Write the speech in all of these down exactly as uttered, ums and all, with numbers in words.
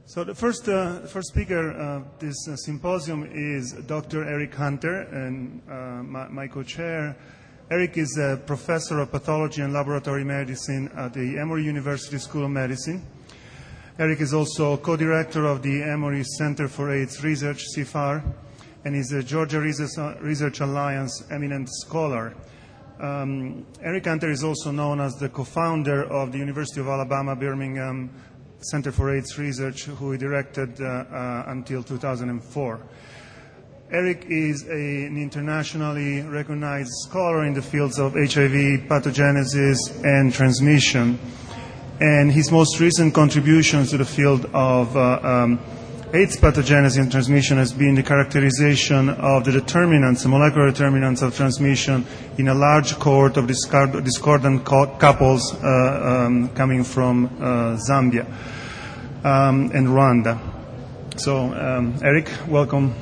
So the first, uh, first speaker of this uh, symposium is Doctor Eric Hunter, and uh, my, my co-chair. Eric is a professor of pathology and laboratory medicine at the Emory University School of Medicine. Eric is also co-director of the Emory Center for AIDS Research, C F A R, and is a Georgia Research Alliance eminent scholar. Um, Eric Hunter is also known as the co-founder of the University of Alabama, Birmingham Center for AIDS Research, who he directed uh, uh, until two thousand four. Eric is a, an internationally recognized scholar in the fields of H I V pathogenesis and transmission. And his most recent contributions to the field of uh, um, AIDS pathogenesis and transmission has been the characterization of the determinants, the molecular determinants of transmission in a large cohort of discord, discordant co couples uh, um, coming from uh, Zambia um, and Rwanda. So, um, Eric, welcome.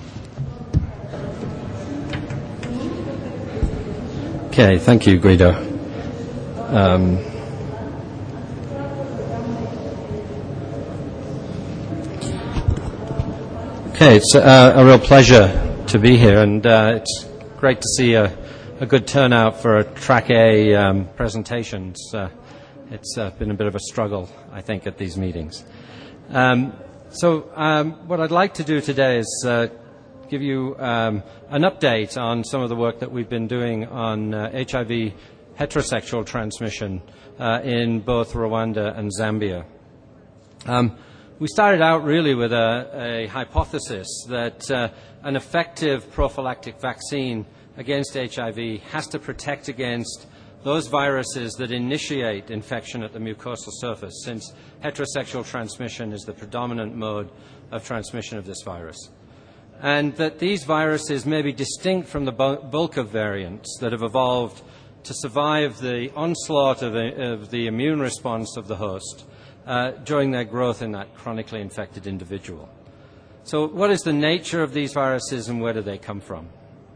Okay, thank you, Guido. Um, Okay, it's uh, a real pleasure to be here, and uh, it's great to see a, a good turnout for a Track A um, presentations. Uh, it's uh, been a bit of a struggle, I think, at these meetings. Um, so um, what I'd like to do today is uh, give you um, an update on some of the work that we've been doing on uh, H I V heterosexual transmission uh, in both Rwanda and Zambia. Um, We started out really with a, a hypothesis that uh, an effective prophylactic vaccine against H I V has to protect against those viruses that initiate infection at the mucosal surface, since heterosexual transmission is the predominant mode of transmission of this virus. And that these viruses may be distinct from the bulk of variants that have evolved to survive the onslaught of, a, of the immune response of the host Uh, during their growth in that chronically infected individual. So what is the nature of these viruses and where do they come from?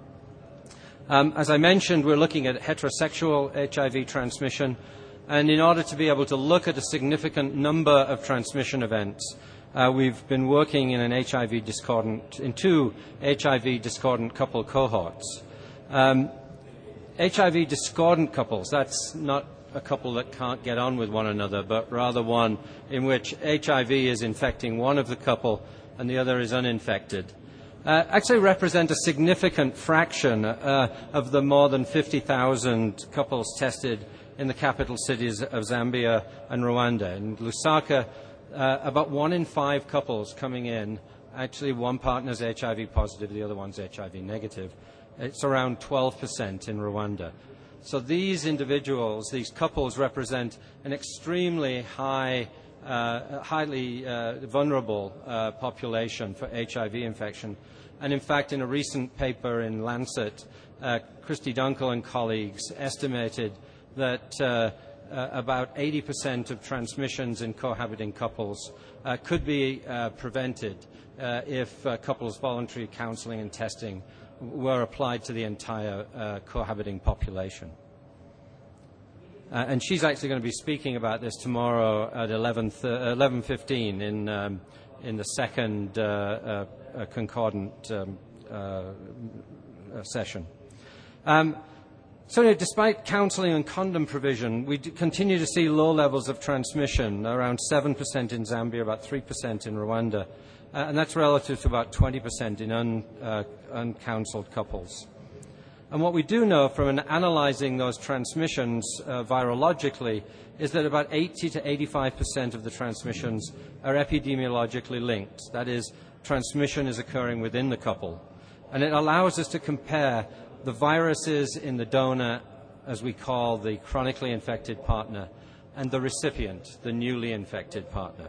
Um, as I mentioned, we're looking at heterosexual H I V transmission, and in order to be able to look at a significant number of transmission events, uh, we've been working in an H I V discordant, in two H I V discordant couple cohorts. Um, H I V discordant couples, that's not a couple that can't get on with one another, but rather one in which H I V is infecting one of the couple and the other is uninfected, uh, actually represent a significant fraction uh, of the more than fifty thousand couples tested in the capital cities of Zambia and Rwanda. In Lusaka, uh, about one in five couples coming in, actually one partner's H I V positive, the other one's H I V negative. It's around twelve percent in Rwanda. So these individuals, these couples, represent an extremely high, uh, highly uh, vulnerable uh, population for H I V infection. And in fact, in a recent paper in Lancet, uh, Christy Dunkel and colleagues estimated that uh, uh, about eighty percent of transmissions in cohabiting couples uh, could be uh, prevented uh, if uh, couples' voluntary counseling and testing were applied to the entire uh, cohabiting population. Uh, and she's actually going to be speaking about this tomorrow at eleven fifteen in, um, in the second uh, uh, concordant um, uh, session. Um, so anyway, despite counseling and condom provision, we do continue to see low levels of transmission, around seven percent in Zambia, about three percent in Rwanda. Uh, and that's relative to about twenty percent in un, uh, uncounseled couples. And what we do know from an analyzing those transmissions uh, virologically is that about eighty to eighty-five percent of the transmissions are epidemiologically linked. That is, transmission is occurring within the couple. And it allows us to compare the viruses in the donor, as we call the chronically infected partner, and the recipient, the newly infected partner.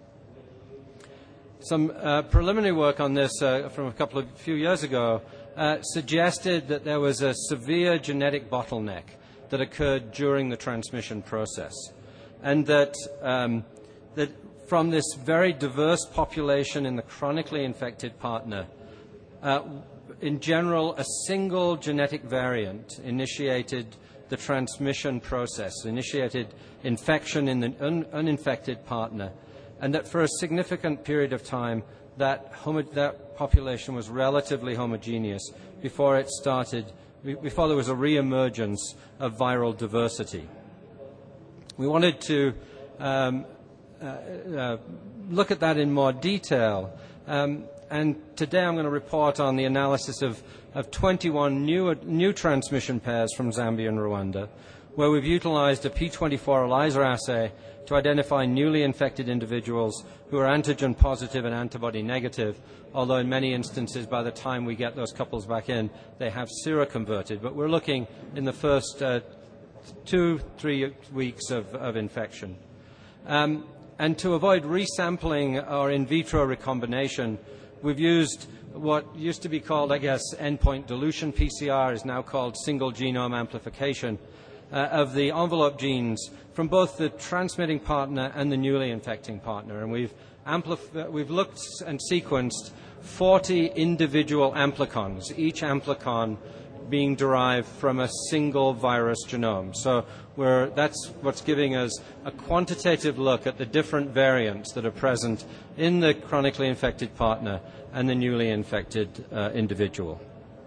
Some uh, preliminary work on this uh, from a couple of few years ago uh, suggested that there was a severe genetic bottleneck that occurred during the transmission process, and that, um, that from this very diverse population in the chronically infected partner, uh, in general, a single genetic variant initiated the transmission process, initiated infection in the un uninfected partner, and that for a significant period of time, that, homo- that population was relatively homogeneous before it started, before there was a re-emergence of viral diversity. We wanted to um, uh, uh, look at that in more detail, um, and today I'm going to report on the analysis of, of twenty-one new, new transmission pairs from Zambia and Rwanda, where we've utilized a P twenty-four ELISA assay to identify newly infected individuals who are antigen positive and antibody negative, although in many instances by the time we get those couples back in, they have seroconverted. But we're looking in the first uh, two, three weeks of, of infection. Um, and to avoid resampling or in vitro recombination, we've used what used to be called, I guess, endpoint dilution P C R, is now called single genome amplification, Uh, of the envelope genes from both the transmitting partner and the newly infecting partner. And we've, amplif- we've looked and sequenced forty individual amplicons, each amplicon being derived from a single virus genome. So we're, that's what's giving us a quantitative look at the different variants that are present in the chronically infected partner and the newly infected uh, individual.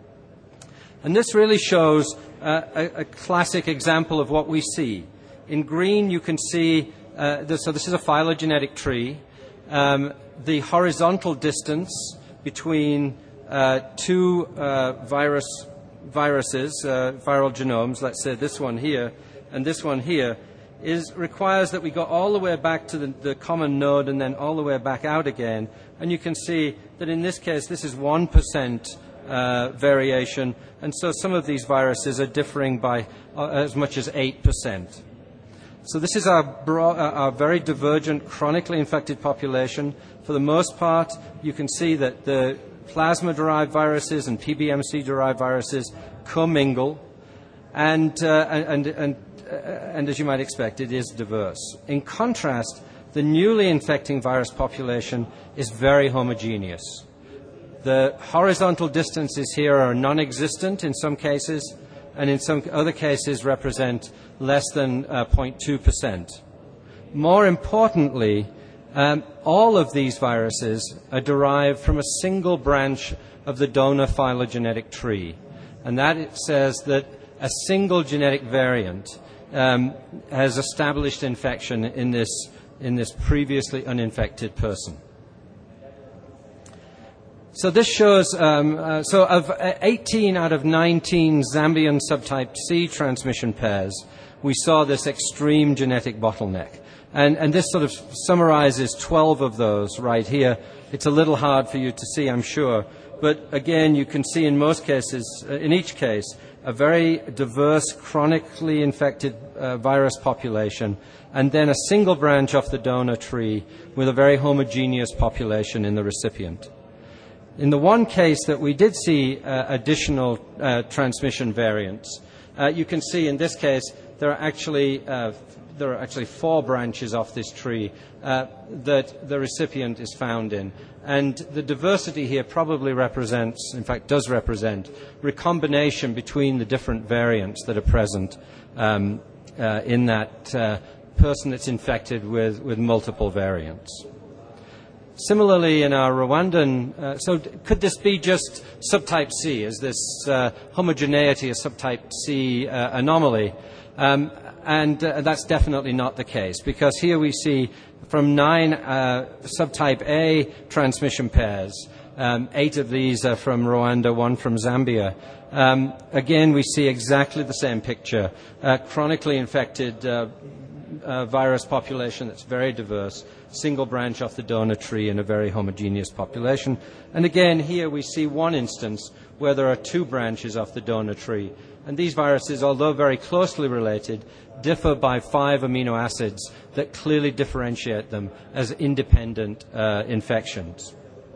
And this really shows uh, a, a classic example of what we see. In green, you can see, uh, this, so this is a phylogenetic tree. Um, the horizontal distance between uh, two uh, virus, viruses, uh, viral genomes, let's say this one here and this one here, is, requires that we go all the way back to the, the common node and then all the way back out again. And you can see that in this case, this is one percent Uh, variation, and so some of these viruses are differing by uh, as much as eight percent. So this is our, bro- uh, our very divergent, chronically infected population. For the most part, you can see that the plasma-derived viruses and P B M C-derived viruses commingle, and, uh, and, and, uh, and as you might expect, it is diverse. In contrast, the newly infecting virus population is very homogeneous. The horizontal distances here are non-existent in some cases, and in some other cases represent less than uh, zero point two percent. More importantly, um, all of these viruses are derived from a single branch of the donor phylogenetic tree, and that it says that a single genetic variant um, has established infection in this, in this previously uninfected person. So this shows, um, uh, so of eighteen out of nineteen Zambian subtype C transmission pairs, we saw this extreme genetic bottleneck. And, and this sort of summarizes twelve of those right here. It's a little hard for you to see, I'm sure. But again, you can see in most cases, uh, in each case, a very diverse, chronically infected uh, virus population, and then a single branch off the donor tree with a very homogeneous population in the recipient. In the one case that we did see uh, additional uh, transmission variants, uh, you can see in this case there are actually uh, there are actually four branches off this tree uh, that the recipient is found in, and the diversity here probably represents, in fact, does represent recombination between the different variants that are present um, uh, in that uh, person that's infected with with multiple variants. Similarly, in our Rwandan, uh, so could this be just subtype C? Is this uh, homogeneity a subtype C uh, anomaly? Um, and uh, that's definitely not the case, because here we see from nine uh, subtype A transmission pairs, um, eight of these are from Rwanda, one from Zambia. Um, again, we see exactly the same picture, uh, chronically infected uh, uh, virus population that's very diverse, single branch off the donor tree in a very homogeneous population. And again, here we see one instance where there are two branches off the donor tree. And these viruses, although very closely related, differ by five amino acids that clearly differentiate them as independent uh, infections.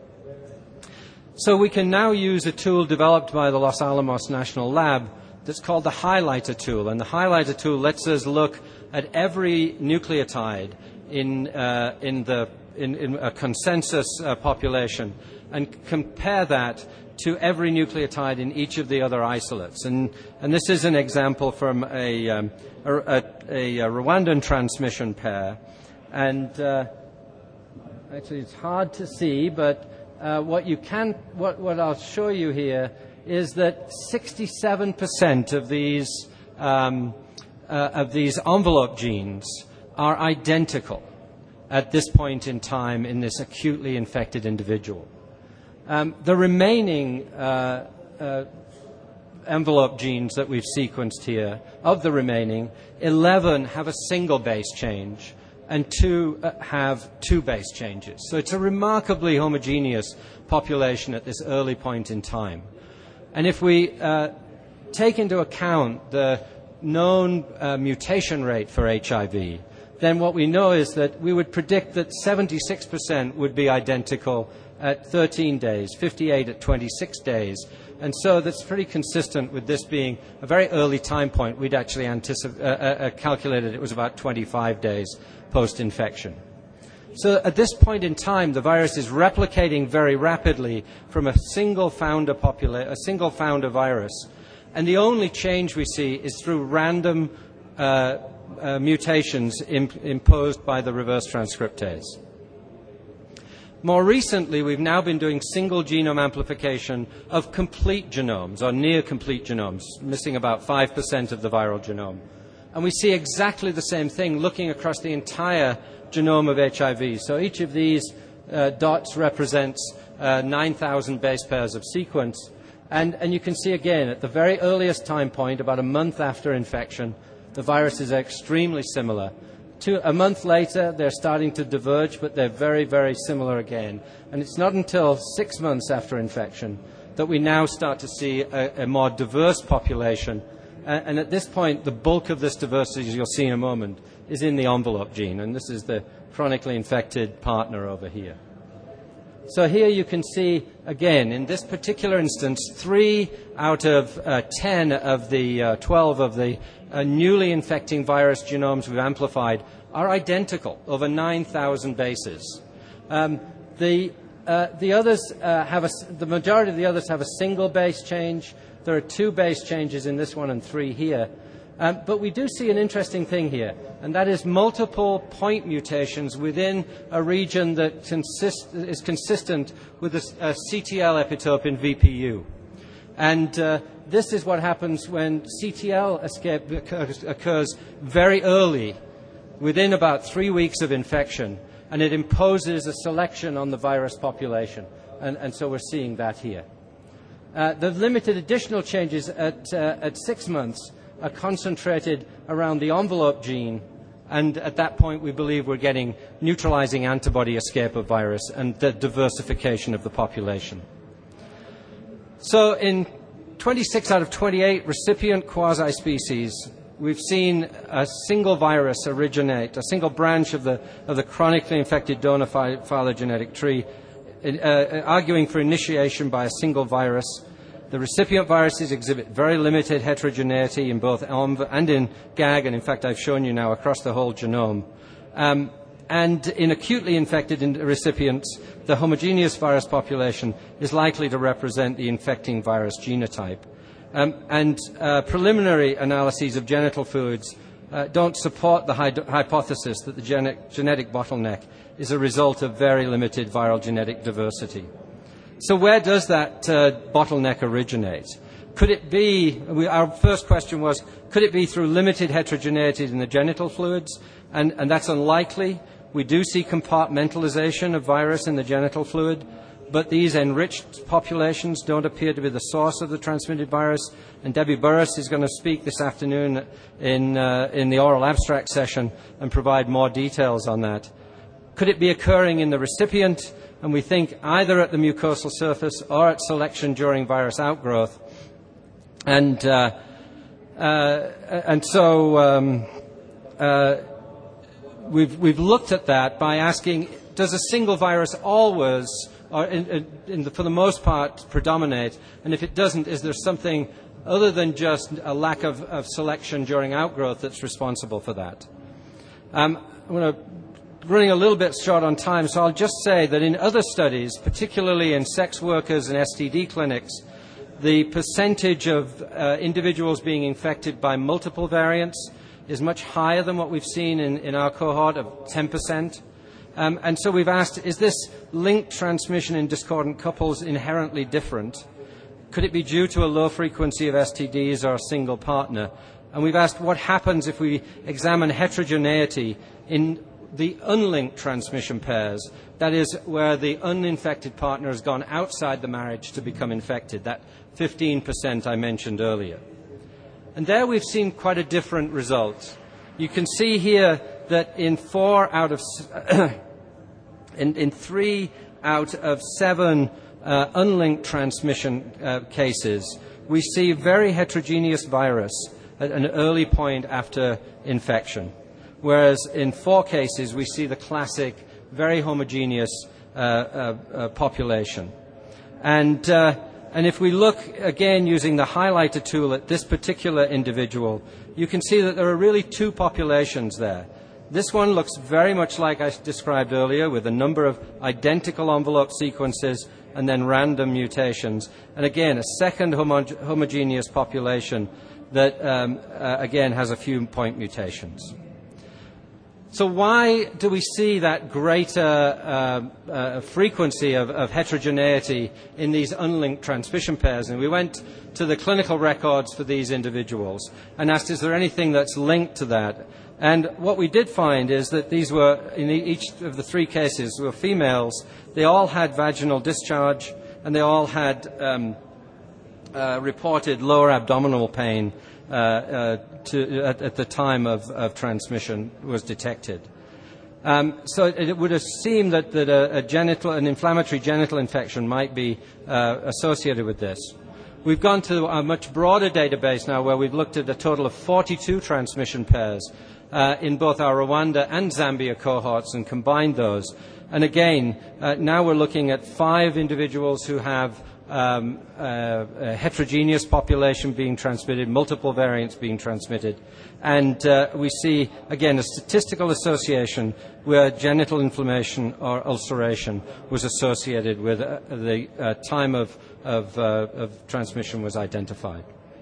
So we can now use a tool developed by the Los Alamos National Lab that's called the highlighter tool. And the highlighter tool lets us look at every nucleotide in, uh, in, the, in, in a consensus uh, population and compare that to every nucleotide in each of the other isolates. And, and this is an example from a, um, a, a, a Rwandan transmission pair. And uh, actually it's hard to see, but uh, what you can, what, what I'll show you here is that sixty-seven percent of these um, uh, of these envelope genes are identical at this point in time in this acutely infected individual. Um, the remaining uh, uh, envelope genes that we've sequenced here, of the remaining, eleven have a single base change and two uh, have two base changes. So it's a remarkably homogeneous population at this early point in time. And if we uh, take into account the known uh, mutation rate for H I V, then what we know is that we would predict that seventy-six percent would be identical at thirteen days, fifty-eight at twenty-six days. And so that's pretty consistent with this being a very early time point. We'd actually anticip- uh, uh, calculated it was about twenty-five days post-infection. So at this point in time, the virus is replicating very rapidly from a single founder popula- a single founder virus. And the only change we see is through random uh, uh, mutations imp- imposed by the reverse transcriptase. More recently, we've now been doing single genome amplification of complete genomes, or near complete genomes, missing about five percent of the viral genome. And we see exactly the same thing looking across the entire genome of H I V. So each of these uh, dots represents uh, nine thousand base pairs of sequence. And, and you can see again, at the very earliest time point, about a month after infection, the virus is extremely similar. Two, a month later, they're starting to diverge, but they're very, very similar again. And it's not until six months after infection that we now start to see a, a more diverse population. Uh, and at this point, the bulk of this diversity, as you'll see in a moment, is in the envelope gene. And this is the chronically infected partner over here. So here you can see, again, in this particular instance, three out of uh, ten of the uh, twelve of the uh, newly infecting virus genomes we've amplified are identical, over nine thousand bases. Um, the, uh, the others uh, have a, the majority of the others have a single base change. There are two base changes in this one and three here. Um, but we do see an interesting thing here, and that is multiple point mutations within a region that consist, is consistent with a, a C T L epitope in V P U. And uh, this is what happens when C T L escape occurs, occurs very early, within about three weeks of infection, and it imposes a selection on the virus population. And, and so we're seeing that here. Uh, the limited additional changes at, uh, at six months are concentrated around the envelope gene, and at that point we believe we're getting neutralizing antibody escape of virus and the diversification of the population. So in twenty-six out of twenty-eight recipient quasi-species, we've seen a single virus originate, a single branch of the, of the chronically infected donor phylogenetic tree, uh, arguing for initiation by a single virus. The recipient viruses exhibit very limited heterogeneity in both E L M V and in G A G, and in fact I've shown you now across the whole genome. Um, and in acutely infected recipients, the homogeneous virus population is likely to represent the infecting virus genotype. Um, and uh, preliminary analyses of genital fluids uh, don't support the hy- hypothesis that the gene- genetic bottleneck is a result of very limited viral genetic diversity. So where does that uh, bottleneck originate? Could it be, we, our first question was, could it be through limited heterogeneity in the genital fluids? And, and that's unlikely. We do see compartmentalization of virus in the genital fluid, but these enriched populations don't appear to be the source of the transmitted virus. And Debbie Burris is going to speak this afternoon in, uh, in the oral abstract session and provide more details on that. Could it be occurring in the recipient? And we think either at the mucosal surface or at selection during virus outgrowth. And, uh, uh, and so um, uh, we've, we've looked at that by asking, does a single virus always, or in, in, in the, for the most part, predominate? And if it doesn't, is there something other than just a lack of, of selection during outgrowth that's responsible for that? Um, I'm going to running a little bit short on time, so I'll just say that in other studies, particularly in sex workers and S T D clinics, the percentage of uh, individuals being infected by multiple variants is much higher than what we've seen in, in our cohort of ten percent. Um, and so we've asked, is this linked transmission in discordant couples inherently different? Could it be due to a low frequency of S T Ds or a single partner? And we've asked what happens if we examine heterogeneity in the unlinked transmission pairs, that is, where the uninfected partner has gone outside the marriage to become infected, that fifteen percent I mentioned earlier. And there we've seen quite a different result. You can see here that in four out of in, in three out of seven uh, unlinked transmission uh, cases, we see very heterogeneous virus at an early point after infection, whereas in four cases we see the classic, very homogeneous uh, uh, uh, population. And, uh, and if we look again using the highlighter tool at this particular individual, you can see that there are really two populations there. This one looks very much like I described earlier, with a number of identical envelope sequences and then random mutations. And again, a second homo- homogeneous population that, um, uh, again, has a few point mutations. So why do we see that greater uh, uh, frequency of, of heterogeneity in these unlinked transmission pairs? And we went to the clinical records for these individuals and asked, is there anything that's linked to that? And what we did find is that these were, in each of the three cases, were females. They all had vaginal discharge, and they all had um, uh, reported lower abdominal pain uh, uh, to, at, at the time of, of transmission was detected. Um, so it, it would have seemed that, that a, a genital, an inflammatory genital infection might be uh, associated with this. We've gone to a much broader database now where we've looked at a total of forty-two transmission pairs uh, in both our Rwanda and Zambia cohorts and combined those. And again, uh, now we're looking at five individuals who have um, uh, a heterogeneous population being transmitted, multiple variants being transmitted. And uh, we see, again, a statistical association where genital inflammation or ulceration was associated with uh, the uh, time of, of, uh, of transmission was identified.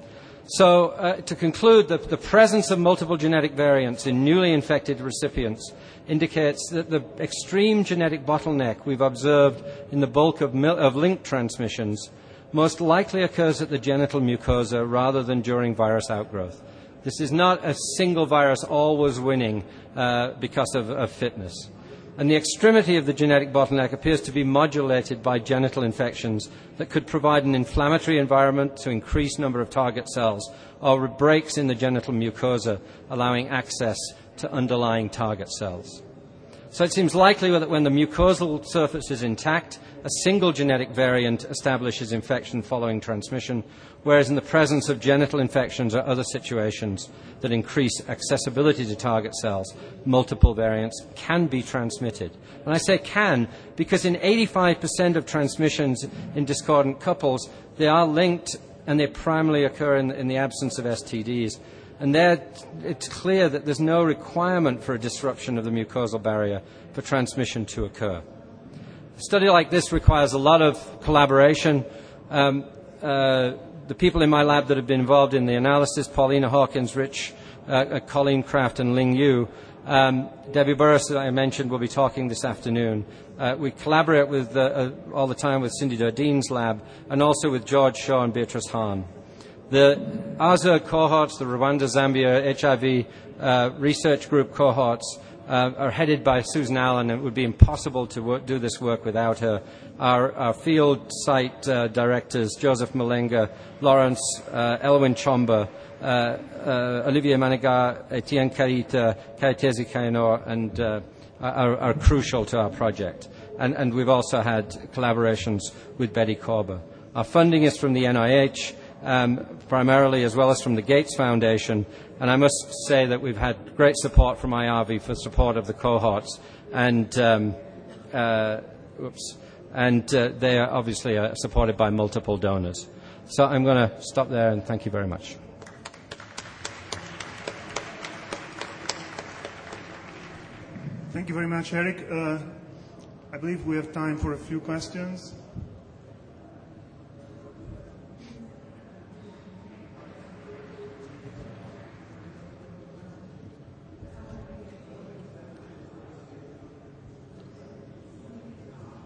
So uh, to conclude, the, the presence of multiple genetic variants in newly infected recipients indicates that the extreme genetic bottleneck we've observed in the bulk of, mil- of linked transmissions most likely occurs at the genital mucosa rather than during virus outgrowth. This is not a single virus always winning uh, because of, of fitness. And the extremity of the genetic bottleneck appears to be modulated by genital infections that could provide an inflammatory environment to increase number of target cells or breaks in the genital mucosa, allowing access to underlying target cells. So it seems likely that when the mucosal surface is intact, a single genetic variant establishes infection following transmission, whereas in the presence of genital infections or other situations that increase accessibility to target cells, multiple variants can be transmitted. And I say can because in eighty-five percent of transmissions in discordant couples, they are linked and they primarily occur in, in the absence of S T Ds. And there, it's clear that there's no requirement for a disruption of the mucosal barrier for transmission to occur. A study like this requires a lot of collaboration. Um, uh, the people in my lab that have been involved in the analysis, Paulina Hawkins, Rich, uh, Colleen Kraft, and Ling Yu. Um, Debbie Burris, that I mentioned, will be talking this afternoon. Uh, we collaborate with, uh, uh, all the time with Cindy Durdine's lab and also with George Shaw and Beatrice Hahn. The A Z U R cohorts, the Rwanda-Zambia H I V uh, research group cohorts, uh, are headed by Susan Allen, and it would be impossible to work, do this work without her. Our, our field site uh, directors, Joseph Malenga, Lawrence, uh, Elwin Chomba, uh, uh, Olivier Manigat, Etienne Carita, Kaitezi Kainor, and uh, are, are crucial to our project. And, and we've also had collaborations with Betty Korber. Our funding is from the N I H, Um, primarily, as well as from the Gates Foundation. And I must say that we've had great support from I A V I for support of the cohorts. And, um, uh, oops, and uh, they are obviously uh, supported by multiple donors. So I'm going to stop there and thank you very much. Thank you very much, Eric. Uh, I believe we have time for a few questions.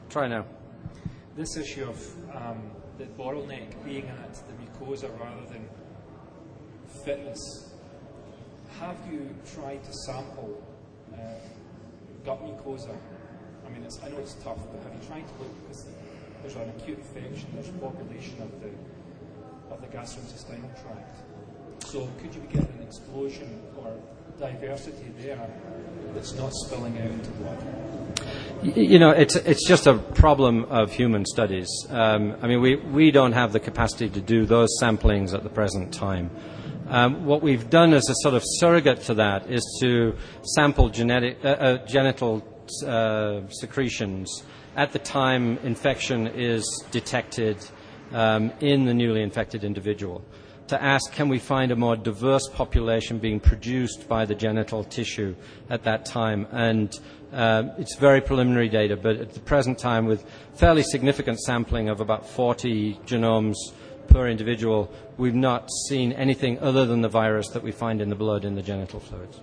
Try now. This issue of um, the bottleneck being at the mucosa rather than fitness, have you tried to sample uh, gut mucosa? I mean, it's, I know it's tough, but have you tried to look, because there's an acute infection, there's a population of the, of the gastrointestinal tract. So could you be getting an explosion or diversity there that's not spilling out into blood? You know, it's it's just a problem of human studies. Um, I mean, we, we don't have the capacity to do those samplings at the present time. Um, what we've done as a sort of surrogate to that is to sample genetic, uh, uh, genital uh, secretions at the time infection is detected um, in the newly infected individual, to ask, can we find a more diverse population being produced by the genital tissue at that time? And uh, it's very preliminary data, but at the present time, with fairly significant sampling of about forty genomes per individual, we've not seen anything other than the virus that we find in the blood in the genital fluids.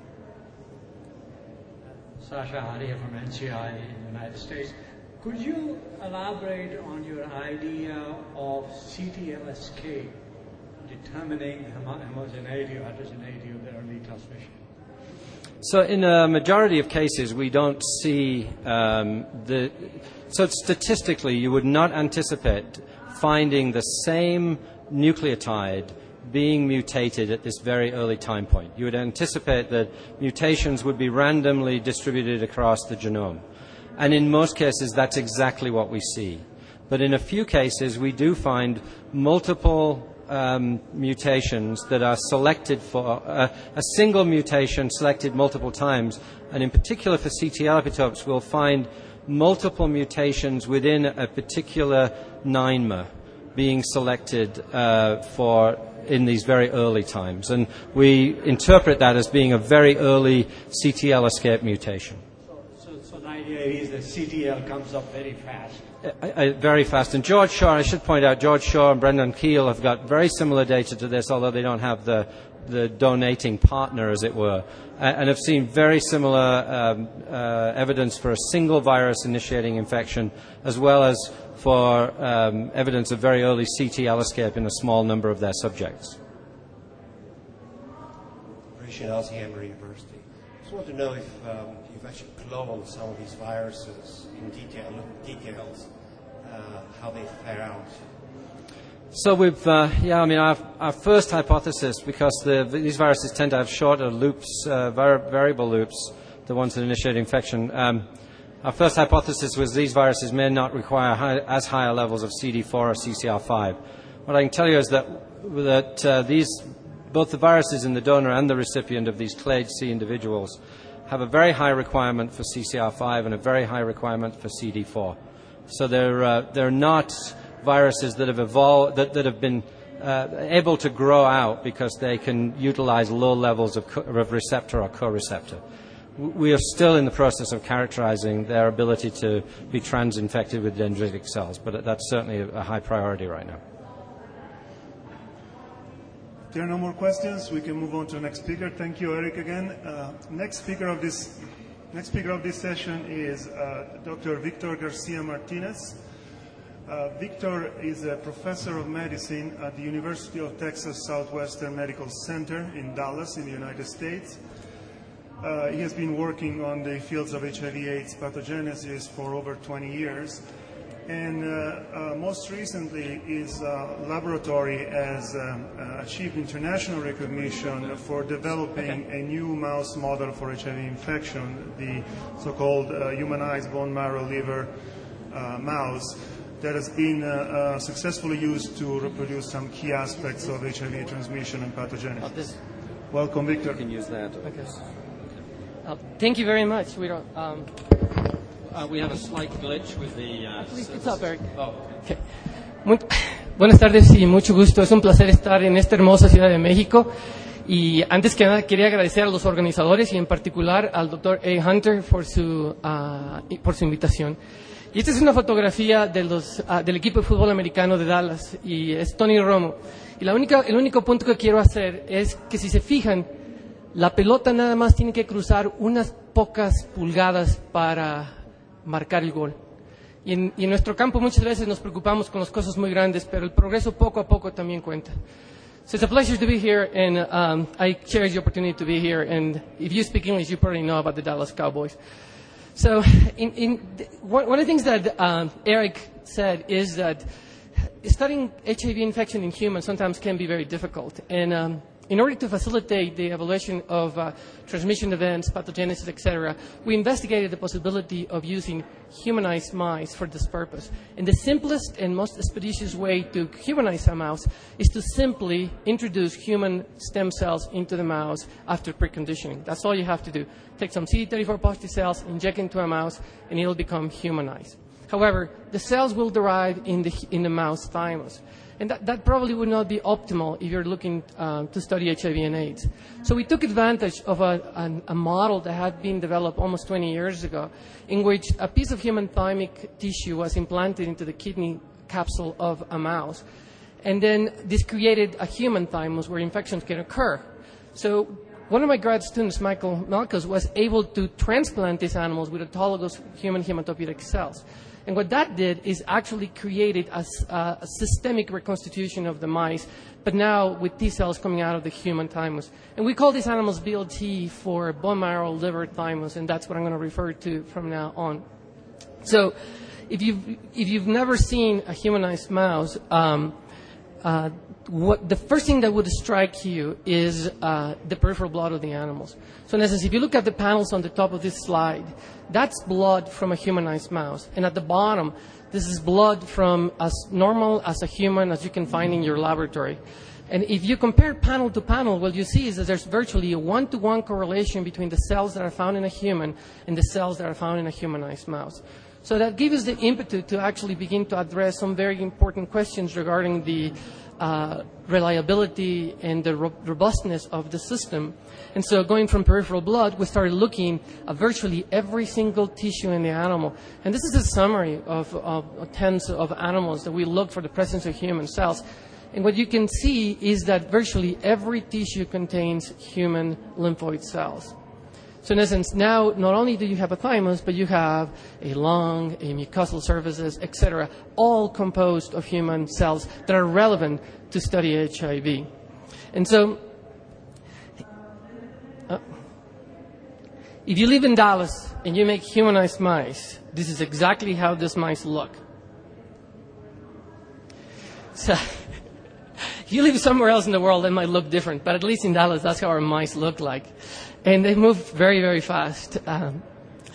Sasha Haria from N C I in the United States. Could you elaborate on your idea of C T L S K determining the homogeneity or heterogeneity of the early transmission? So in a majority of cases, we don't see um, the... So statistically, you would not anticipate finding the same nucleotide being mutated at this very early time point. You would anticipate that mutations would be randomly distributed across the genome. And in most cases, that's exactly what we see. But in a few cases, we do find multiple um, mutations that are selected for, uh, a single mutation selected multiple times. And in particular for C T L epitopes, we'll find multiple mutations within a particular nine-mer being selected uh, for in these very early times. And we interpret that as being a very early C T L escape mutation. So, so, so the idea is that C T L comes up very fast. Uh, uh, very fast. And George Shaw, I should point out, George Shaw and Brendan Keel have got very similar data to this, although they don't have the, the donating partner, as it were, uh, and have seen very similar um, uh, evidence for a single virus initiating infection, as well as for um, evidence of very early C T L escape in a small number of their subjects. Richard Elsie, Emory University. I just want to know if um, you've actually cloned some of these viruses in detail, details, uh, how they fare out. So we've, uh, yeah, I mean, our, our first hypothesis, because the, these viruses tend to have shorter loops, uh, var- variable loops, the ones that initiate infection. Um, Our first hypothesis was these viruses may not require high, as higher levels of C D four or C C R five. What I can tell you is that, that uh, these, both the viruses in the donor and the recipient of these clade C individuals have a very high requirement for C C R five and a very high requirement for C D four. So they're, uh, they're not viruses that have evolved, that, that have been uh, able to grow out because they can utilize low levels of, co- of receptor or co-receptor. We are still in the process of characterizing their ability to be trans-infected with dendritic cells, but that's certainly a high priority right now. If there are no more questions, we can move on to the next speaker. Thank you, Eric, again. Uh, next speaker of this next speaker of this session is uh, Doctor Victor Garcia Martinez. Uh, Victor is a professor of medicine at the University of Texas Southwestern Medical Center in Dallas, in the United States. Uh, he has been working on the fields of H I V AIDS pathogenesis for over twenty years. And uh, uh, most recently, his uh, laboratory has um, uh, achieved international recognition for developing a new mouse model for H I V infection, the so-called uh, humanized bone marrow liver uh, mouse, that has been uh, uh, successfully used to reproduce some key aspects of H I V transmission and pathogenesis. Welcome, Victor. You can use that. Okay. Uh, thank you very much. We don't. Um, Uh, we have a slight glitch with the... Uh, What's up, Eric? Oh, okay. Muy, buenas tardes y mucho gusto. Es un placer estar en esta hermosa Ciudad de México. Y antes que nada quería agradecer a los organizadores y en particular al doctor A. Hunter por su, uh, por su invitación. Y esta es una fotografía de los, uh, del equipo de fútbol americano de Dallas y es Tony Romo. Y la única, el único punto que quiero hacer es que si se fijan, la pelota nada más tiene que cruzar unas pocas pulgadas para marcar el gol. Y en, y en nuestro campo muchas veces nos preocupamos con las cosas muy grandes, pero el progreso poco a poco también cuenta. So it's a pleasure to be here, and um, I cherish the opportunity to be here. And if you speak English, you probably know about the Dallas Cowboys. So in, in the, one, one of the things that um, Eric said is that studying H I V infection in humans sometimes can be very difficult. And um, in order to facilitate the evaluation of uh, transmission events, pathogenesis, et cetera, we investigated the possibility of using humanized mice for this purpose. And the simplest and most expeditious way to humanize a mouse is to simply introduce human stem cells into the mouse after preconditioning. That's all you have to do. Take some C D thirty-four positive cells, inject into a mouse, and it'll become humanized. However, the cells will derive in the, in the mouse thymus. And that, that probably would not be optimal if you're looking um, to study H I V and AIDS. So we took advantage of a, a, a model that had been developed almost twenty years ago, in which a piece of human thymic tissue was implanted into the kidney capsule of a mouse. And then this created a human thymus where infections can occur. So one of my grad students, Michael Malkus, was able to transplant these animals with autologous human hematopoietic cells. And what that did is actually created a, uh, a systemic reconstitution of the mice, but now with T cells coming out of the human thymus. And we call these animals B L T for bone marrow, liver, thymus, and that's what I'm going to refer to from now on. So if you've, if you've never seen a humanized mouse, um, uh, what the first thing that would strike you is uh, the peripheral blood of the animals. So in essence, if you look at the panels on the top of this slide, that's blood from a humanized mouse. And at the bottom, this is blood from as normal as a human as you can find in your laboratory. And if you compare panel to panel, what you see is that there's virtually a one-to-one correlation between the cells that are found in a human and the cells that are found in a humanized mouse. So that gives us the impetus to actually begin to address some very important questions regarding the uh, reliability and the ro- robustness of the system. And so going from peripheral blood, we started looking at virtually every single tissue in the animal. And this is a summary of, of, of tens of animals that we looked for the presence of human cells. And what you can see is that virtually every tissue contains human lymphoid cells. So in essence, now not only do you have a thymus, but you have a lung, a mucosal surfaces, et cetera, all composed of human cells that are relevant to study H I V. And so, uh, if you live in Dallas and you make humanized mice, this is exactly how these mice look. So, if you live somewhere else in the world, it might look different, but at least in Dallas, that's how our mice look like. And they move very, very fast. Um,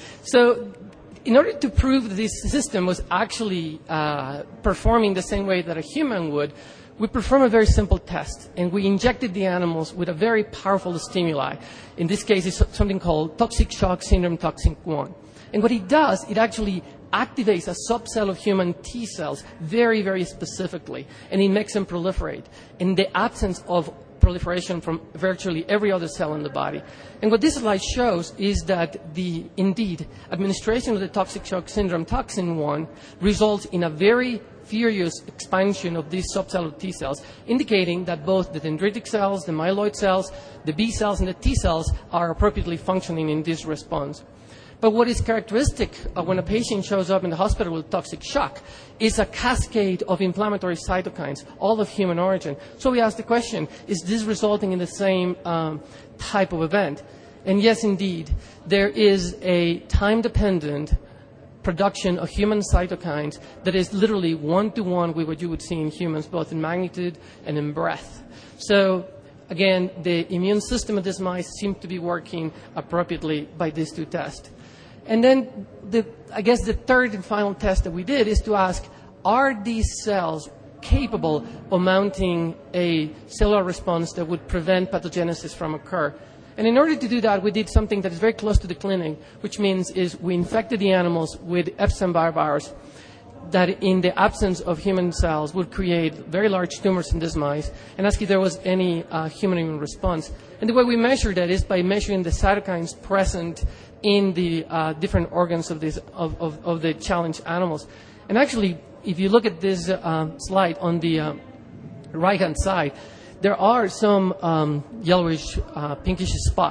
so in order to prove that this system was actually uh, performing the same way that a human would, we performed a very simple test. And we injected the animals with a very powerful stimuli. In this case, it's something called toxic shock syndrome toxin one. And what it does, it actually activates a subcell of human T cells very, very specifically. And it makes them proliferate in the absence of proliferation from virtually every other cell in the body. And what this slide shows is that the, indeed, administration of the toxic shock syndrome toxin one results in a very furious expansion of these subcellular T cells, indicating that both the dendritic cells, the myeloid cells, the B cells, and the T cells are appropriately functioning in this response. But what is characteristic of when a patient shows up in the hospital with toxic shock is a cascade of inflammatory cytokines, all of human origin. So we ask the question, is this resulting in the same um, type of event? And yes, indeed, there is a time-dependent production of human cytokines that is literally one-to-one with what you would see in humans, both in magnitude and in breadth. So again, the immune system of these mice seems to be working appropriately by these two tests. And then, the, I guess the third and final test that we did is to ask, are these cells capable of mounting a cellular response that would prevent pathogenesis from occur? And in order to do that, we did something that is very close to the clinic, which means is we infected the animals with Epstein-Barr virus that in the absence of human cells would create very large tumors in these mice and ask if there was any uh, human immune response. And the way we measure that is by measuring the cytokines present in the uh, different organs of, this, of, of, of the challenged animals. And actually, if you look at this uh, slide on the uh, right-hand side, there are some um, yellowish, uh, pinkish spots.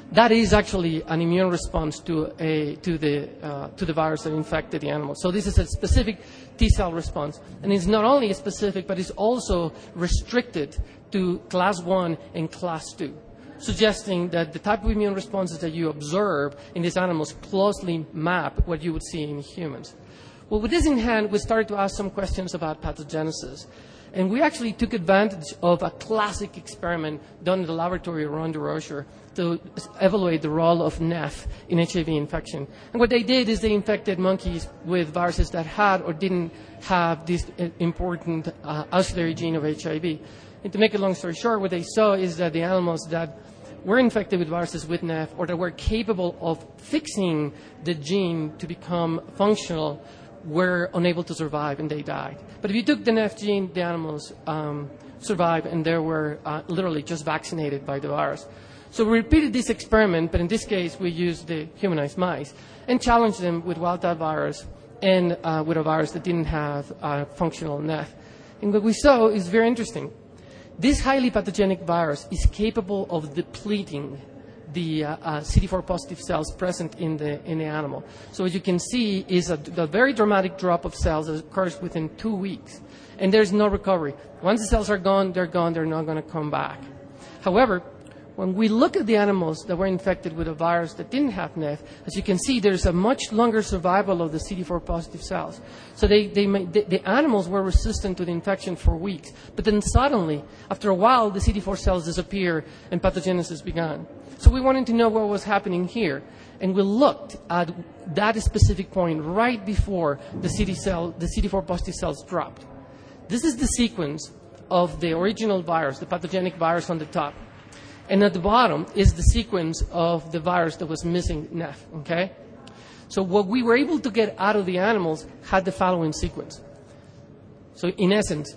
that is actually an immune response to a to the uh, to the virus that infected the animal. So this is a specific T cell response, and it's not only specific, but it's also restricted to class one and class two, suggesting that the type of immune responses that you observe in these animals closely map what you would see in humans. Well, with this in hand, we started to ask some questions about pathogenesis. And we actually took advantage of a classic experiment done in the laboratory of Ron DeRocher to evaluate the role of N E F in H I V infection. And what they did is they infected monkeys with viruses that had or didn't have this important uh, auxiliary gene of H I V. And to make a long story short, what they saw is that the animals that were infected with viruses with N E F or that were capable of fixing the gene to become functional were unable to survive and they died. But if you took the N E F gene, the animals um, survived and they were uh, literally just vaccinated by the virus. So we repeated this experiment, but in this case we used the humanized mice and challenged them with wild-type virus and uh, with a virus that didn't have uh, functional N E F. And what we saw is very interesting. This highly pathogenic virus is capable of depleting the uh, uh, C D four positive cells present in the in the animal. So what you can see is a, a very dramatic drop of cells that occurs within two weeks, and there's no recovery. Once the cells are gone, they're gone. They're not going to come back. However, when we look at the animals that were infected with a virus that didn't have N E F, as you can see, there's a much longer survival of the C D four positive cells. So they, they, the, the animals were resistant to the infection for weeks, but then suddenly, after a while, the C D four cells disappear and pathogenesis began. So we wanted to know what was happening here, and we looked at that specific point right before the C D cell, the C D four positive cells dropped. This is the sequence of the original virus, the pathogenic virus on the top. And at the bottom is the sequence of the virus that was missing N E F, okay? So what we were able to get out of the animals had the following sequence. So in essence,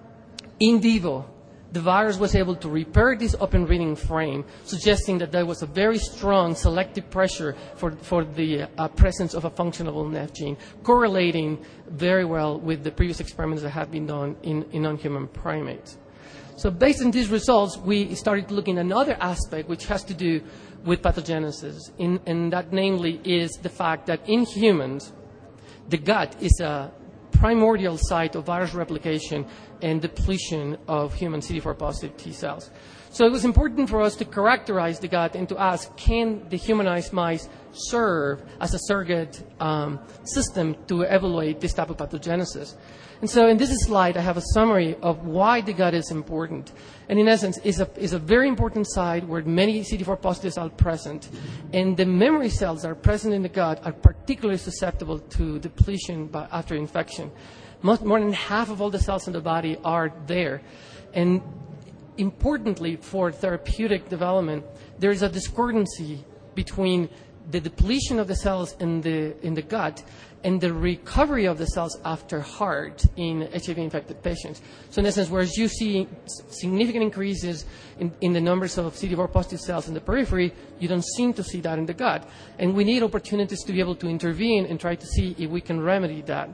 in vivo, the virus was able to repair this open reading frame, suggesting that there was a very strong selective pressure for, for the uh, presence of a functional N E F gene, correlating very well with the previous experiments that had been done in, in non-human primates. So based on these results, we started looking at another aspect which has to do with pathogenesis, in, and that namely is the fact that in humans, the gut is a primordial site of virus replication and depletion of human C D four positive T cells. So it was important for us to characterize the gut and to ask, can the humanized mice serve as a surrogate um, system to evaluate this type of pathogenesis? And so in this slide, I have a summary of why the gut is important. And in essence, it's a, it's a very important site where many C D four positives are present. And the memory cells that are present in the gut are particularly susceptible to depletion by, after infection. Most, more than half of all the cells in the body are there. And importantly, for therapeutic development, there is a discordancy between the depletion of the cells in the, in the gut and the recovery of the cells after heart in H I V-infected patients. So in essence, whereas you see significant increases in, in the numbers of C D four positive cells in the periphery, you don't seem to see that in the gut. And we need opportunities to be able to intervene and try to see if we can remedy that.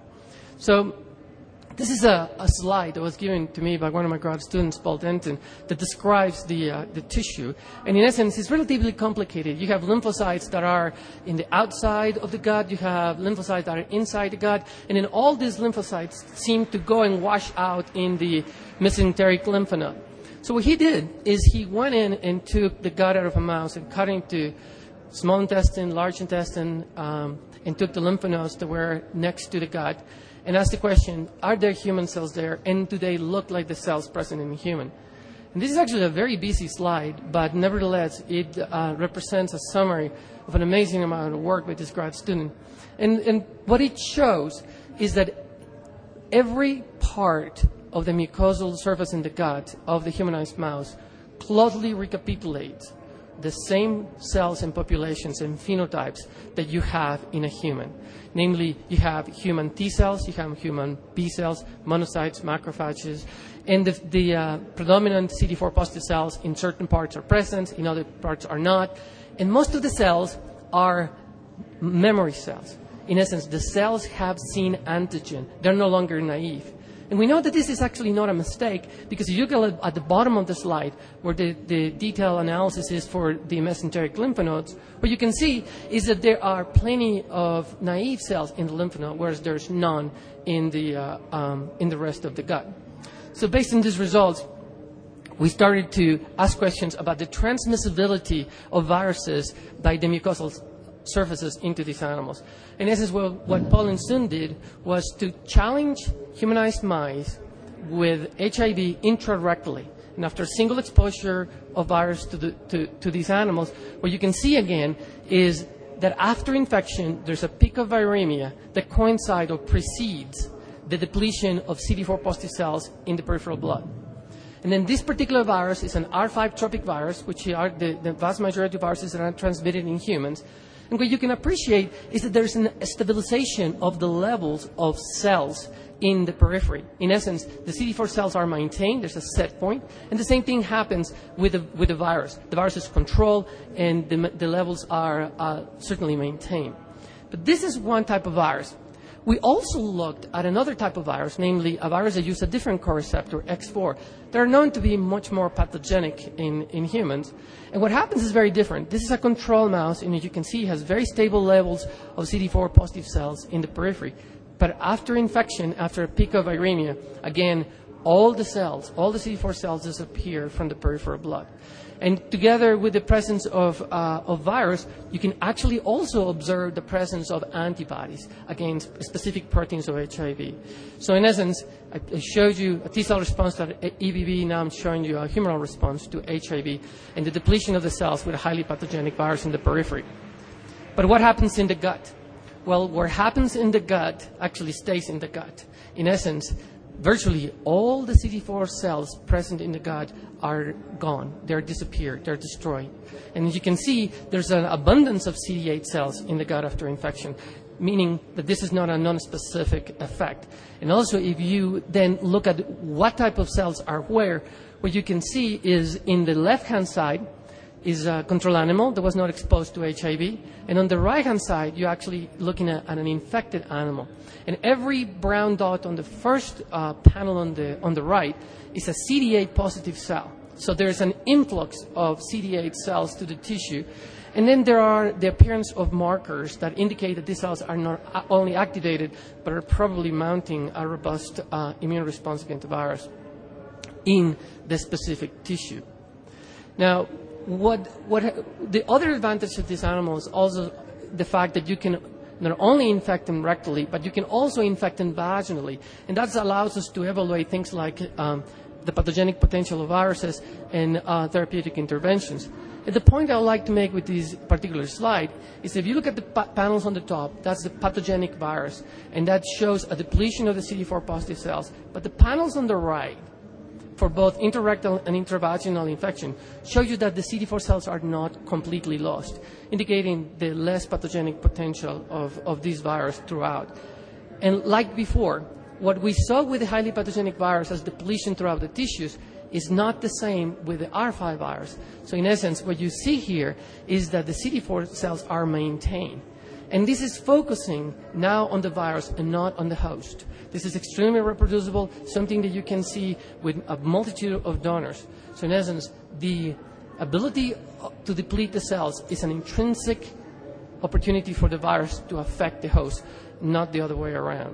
So this is a, a slide that was given to me by one of my grad students, Paul Denton, that describes the, uh, the tissue. And in essence, it's relatively complicated. You have lymphocytes that are in the outside of the gut. You have lymphocytes that are inside the gut. And then all these lymphocytes seem to go and wash out in the mesenteric lymph node. So what he did is he went in and took the gut out of a mouse and cut into small intestine, large intestine, um, and took the lymph nodes that were next to the gut, and ask the question, are there human cells there, and do they look like the cells present in a human? And this is actually a very busy slide, but nevertheless, it uh, represents a summary of an amazing amount of work by this grad student. And, and what it shows is that every part of the mucosal surface in the gut of the humanized mouse closely recapitulates the same cells and populations and phenotypes that you have in a human. Namely, you have human T cells, you have human B cells, monocytes, macrophages, and the, the uh, predominant C D four positive cells in certain parts are present, in other parts are not. And most of the cells are memory cells. In essence, the cells have seen antigen. They're no longer naive. And we know that this is actually not a mistake, because if you look at the bottom of the slide, where the, the detailed analysis is for the mesenteric lymph nodes, what you can see is that there are plenty of naive cells in the lymph node, whereas there's none in the, uh, um, in the rest of the gut. So based on these results, we started to ask questions about the transmissibility of viruses by the mucosal surfaces into these animals. In essence, what, what Paul and Sun did was to challenge humanized mice with H I V intrarectally. And after a single exposure of virus to, the, to, to these animals, what you can see again is that after infection, there's a peak of viremia that coincides or precedes the depletion of C D four positive cells in the peripheral blood. And then this particular virus is an R five tropic virus, which are the, the vast majority of viruses that are transmitted in humans. And what you can appreciate is that there's a stabilization of the levels of cells in the periphery. In essence, the C D four cells are maintained, there's a set point, and the same thing happens with the, with the virus. The virus is controlled, and the, the levels are uh, certainly maintained. But this is one type of virus. We also looked at another type of virus, namely a virus that uses a different co-receptor, X four. They're known to be much more pathogenic in, in humans. And what happens is very different. This is a control mouse, and as you can see, has very stable levels of C D four positive cells in the periphery. But after infection, after a peak of viremia, again, all the cells, all the C D four cells disappear from the peripheral blood. And together with the presence of, uh, of virus, you can actually also observe the presence of antibodies against specific proteins of H I V. So in essence, I, I showed you a T-cell response to E B V. Now I'm showing you a humoral response to H I V and the depletion of the cells with a highly pathogenic virus in the periphery. But what happens in the gut? Well, what happens in the gut actually stays in the gut. In essence, virtually all the C D four cells present in the gut are gone. They're disappeared. They're destroyed. And as you can see, there's an abundance of C D eight cells in the gut after infection, meaning that this is not a non-specific effect. And also, if you then look at what type of cells are where, what you can see is in the left-hand side is a control animal that was not exposed to H I V. And on the right-hand side, you're actually looking at, at an infected animal. And every brown dot on the first uh, panel on the, on the right is a C D eight positive cell. So there's an influx of C D eight cells to the tissue. And then there are the appearance of markers that indicate that these cells are not only activated, but are probably mounting a robust uh, immune response against the virus in the specific tissue. Now, What, what, the other advantage of this animal is also the fact that you can not only infect them rectally, but you can also infect them vaginally. And that allows us to evaluate things like um, the pathogenic potential of viruses and uh, therapeutic interventions. And the point I would like to make with this particular slide is if you look at the pa- panels on the top, that's the pathogenic virus, and that shows a depletion of the C D four positive cells. But the panels on the right, for both intrarectal and intravaginal infection, show you that the C D four cells are not completely lost, indicating the less pathogenic potential of, of this virus throughout. And like before, what we saw with the highly pathogenic virus as depletion throughout the tissues is not the same with the R five virus. So in essence, what you see here is that the C D four cells are maintained. And this is focusing now on the virus and not on the host. This is extremely reproducible, something that you can see with a multitude of donors. So in essence, the ability to deplete the cells is an intrinsic opportunity for the virus to affect the host, not the other way around.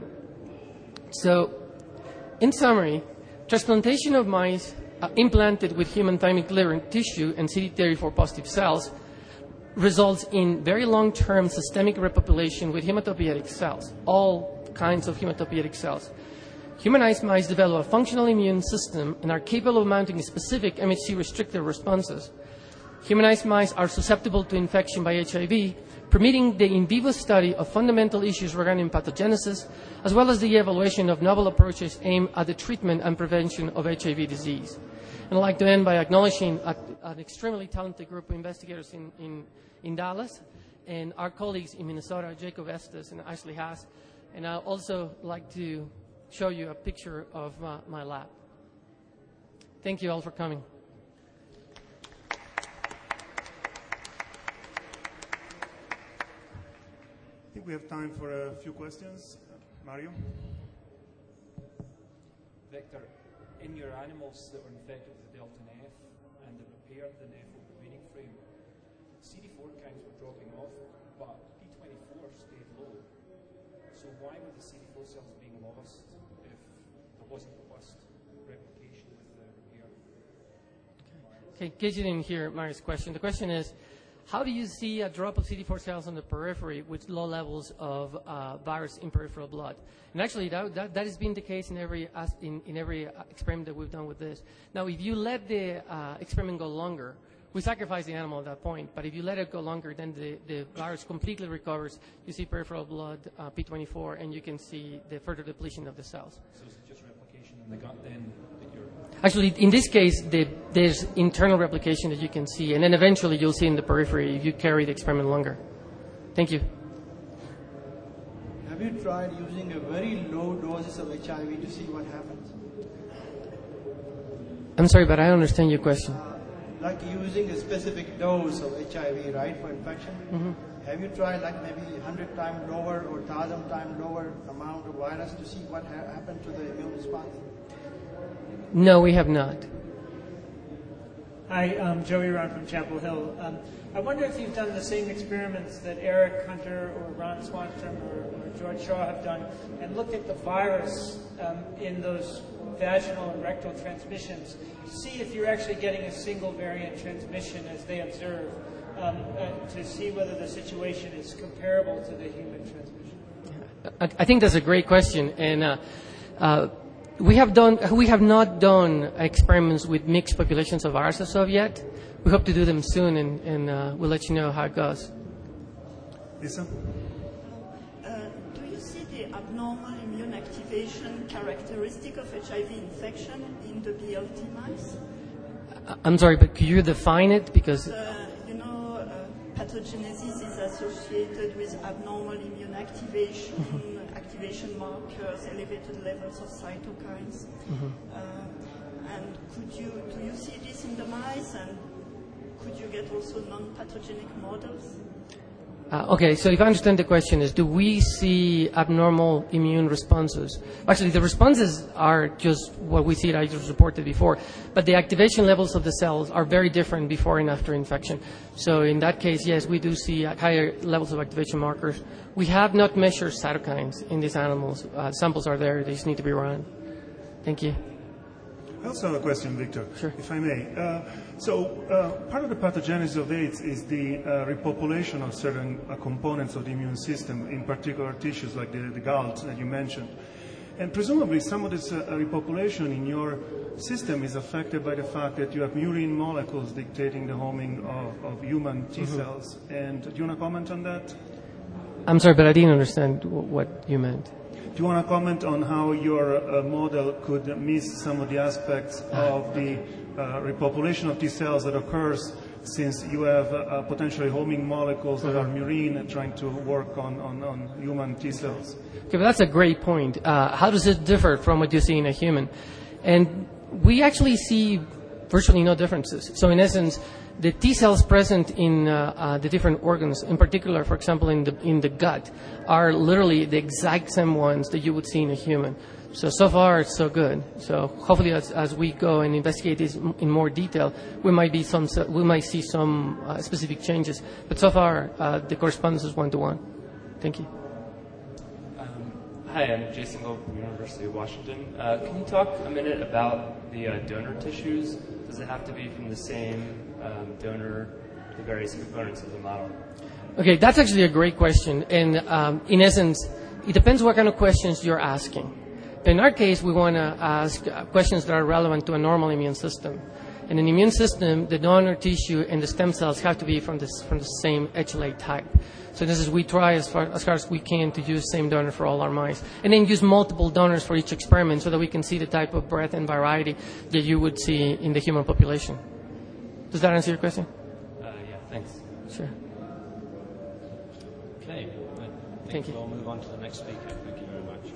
So, in summary, transplantation of mice uh, implanted with human thymic liver tissue and C D thirty-four positive cells results in very long-term systemic repopulation with hematopoietic cells, all kinds of hematopoietic cells. Humanized mice develop a functional immune system and are capable of mounting specific M H C-restricted responses. Humanized mice are susceptible to infection by H I V, permitting the in vivo study of fundamental issues regarding pathogenesis, as well as the evaluation of novel approaches aimed at the treatment and prevention of H I V disease. And I'd like to end by acknowledging a, an extremely talented group of investigators in, in, in Dallas and our colleagues in Minnesota, Jacob Estes and Ashley Haas. And I'd also like to show you a picture of uh, my lab. Thank you all for coming. I think we have time for a few questions. Mario? Victor, in your animals that were infected with the Delta N F and that repaired the N F over the breeding frame, C D four counts were dropping off, but P twenty-four stayed low. So why were the C D four cells being lost if there wasn't robust replication with the repair? Okay, in case you didn't hear Mario's question, the question is, how do you see a drop of C D four cells on the periphery with low levels of uh, virus in peripheral blood? And actually, that, that, that has been the case in every, in, in every experiment that we've done with this. Now, if you let the uh, experiment go longer, we sacrifice the animal at that point, but if you let it go longer, then the, the virus completely recovers. You see peripheral blood, uh, P twenty-four, and you can see the further depletion of the cells. So is it just replication in the gut then that you're... Actually, in this case, the, there's internal replication that you can see, and then eventually you'll see in the periphery if you carry the experiment longer. Thank you. Have you tried using a very low doses of H I V to see what happens? I'm sorry, but I don't understand your question. Uh, like using a specific dose of H I V, right, for infection? Mm-hmm. Have you tried like maybe one hundred times lower or one thousand times lower amount of virus to see what ha- happened to the immune response? No, we have not. Hi, I'm Joey Ron from Chapel Hill. Um, I wonder if you've done the same experiments that Eric Hunter or Ron Swanstrom or, or George Shaw have done and looked at the virus um, in those vaginal and rectal transmissions to see if you're actually getting a single variant transmission as they observe, um, uh, to see whether the situation is comparable to the human transmission. I, I think that's a great question, and uh, uh, we have done we have not done experiments with mixed populations of viruses as of yet. We hope to do them soon, and, and uh, we'll let you know how it goes. Lisa? Uh, do you see the abnormal immune activation characteristic of H I V infection in the B L T mice? I'm sorry, but could you define it? Because uh, you know, uh, pathogenesis is associated with abnormal immune activation, mm-hmm. activation markers, elevated levels of cytokines. Mm-hmm. Uh, and could you do you see this in the mice? And could you get also non-pathogenic models? Uh, okay, so if I understand the question is, do we see abnormal immune responses? Actually, the responses are just what we see that I just reported before, but the activation levels of the cells are very different before and after infection. So in that case, yes, we do see higher levels of activation markers. We have not measured cytokines in these animals. Uh, samples are there. They just need to be run. Thank you. I also have a question, Victor, sure. if I may. Uh, so uh, part of the pathogenesis of AIDS is the uh, repopulation of certain uh, components of the immune system, in particular tissues like the, the gut that you mentioned. And presumably some of this uh, repopulation in your system is affected by the fact that you have murine molecules dictating the homing of, of human T mm-hmm. cells. And do you want to comment on that? I'm sorry, but I didn't understand w- what you meant. Do you want to comment on how your uh, model could miss some of the aspects of the uh, repopulation of T cells that occurs since you have uh, potentially homing molecules that are murine and trying to work on, on, on human T cells? Okay, but that's a great point. Uh, how does it differ from what you see in a human? And we actually see virtually no differences. So in essence, the T cells present in uh, uh, the different organs, in particular, for example, in the in the gut, are literally the exact same ones that you would see in a human. So, so far, it's so good. So hopefully, as, as we go and investigate this in more detail, we might be some we might see some uh, specific changes. But so far, uh, the correspondence is one to one. Thank you. Um, hi, I'm Jason Gold from the University of Washington. Uh, can you talk a minute about the uh, donor tissues? Does it have to be from the same Um, donor, the various components of the model? Okay, that's actually a great question. And um, in essence, it depends what kind of questions you're asking. In our case, we want to ask uh, questions that are relevant to a normal immune system. In an immune system, the donor tissue and the stem cells have to be from, this, from the same H L A type. So this is, we try as far, as far as we can to use the same donor for all our mice. And then use multiple donors for each experiment so that we can see the type of breadth and variety that you would see in the human population. Does that answer your question? Uh, yeah, thanks. Sure. Okay. I think Thank you. We'll move on to the next speaker. Thank you very much.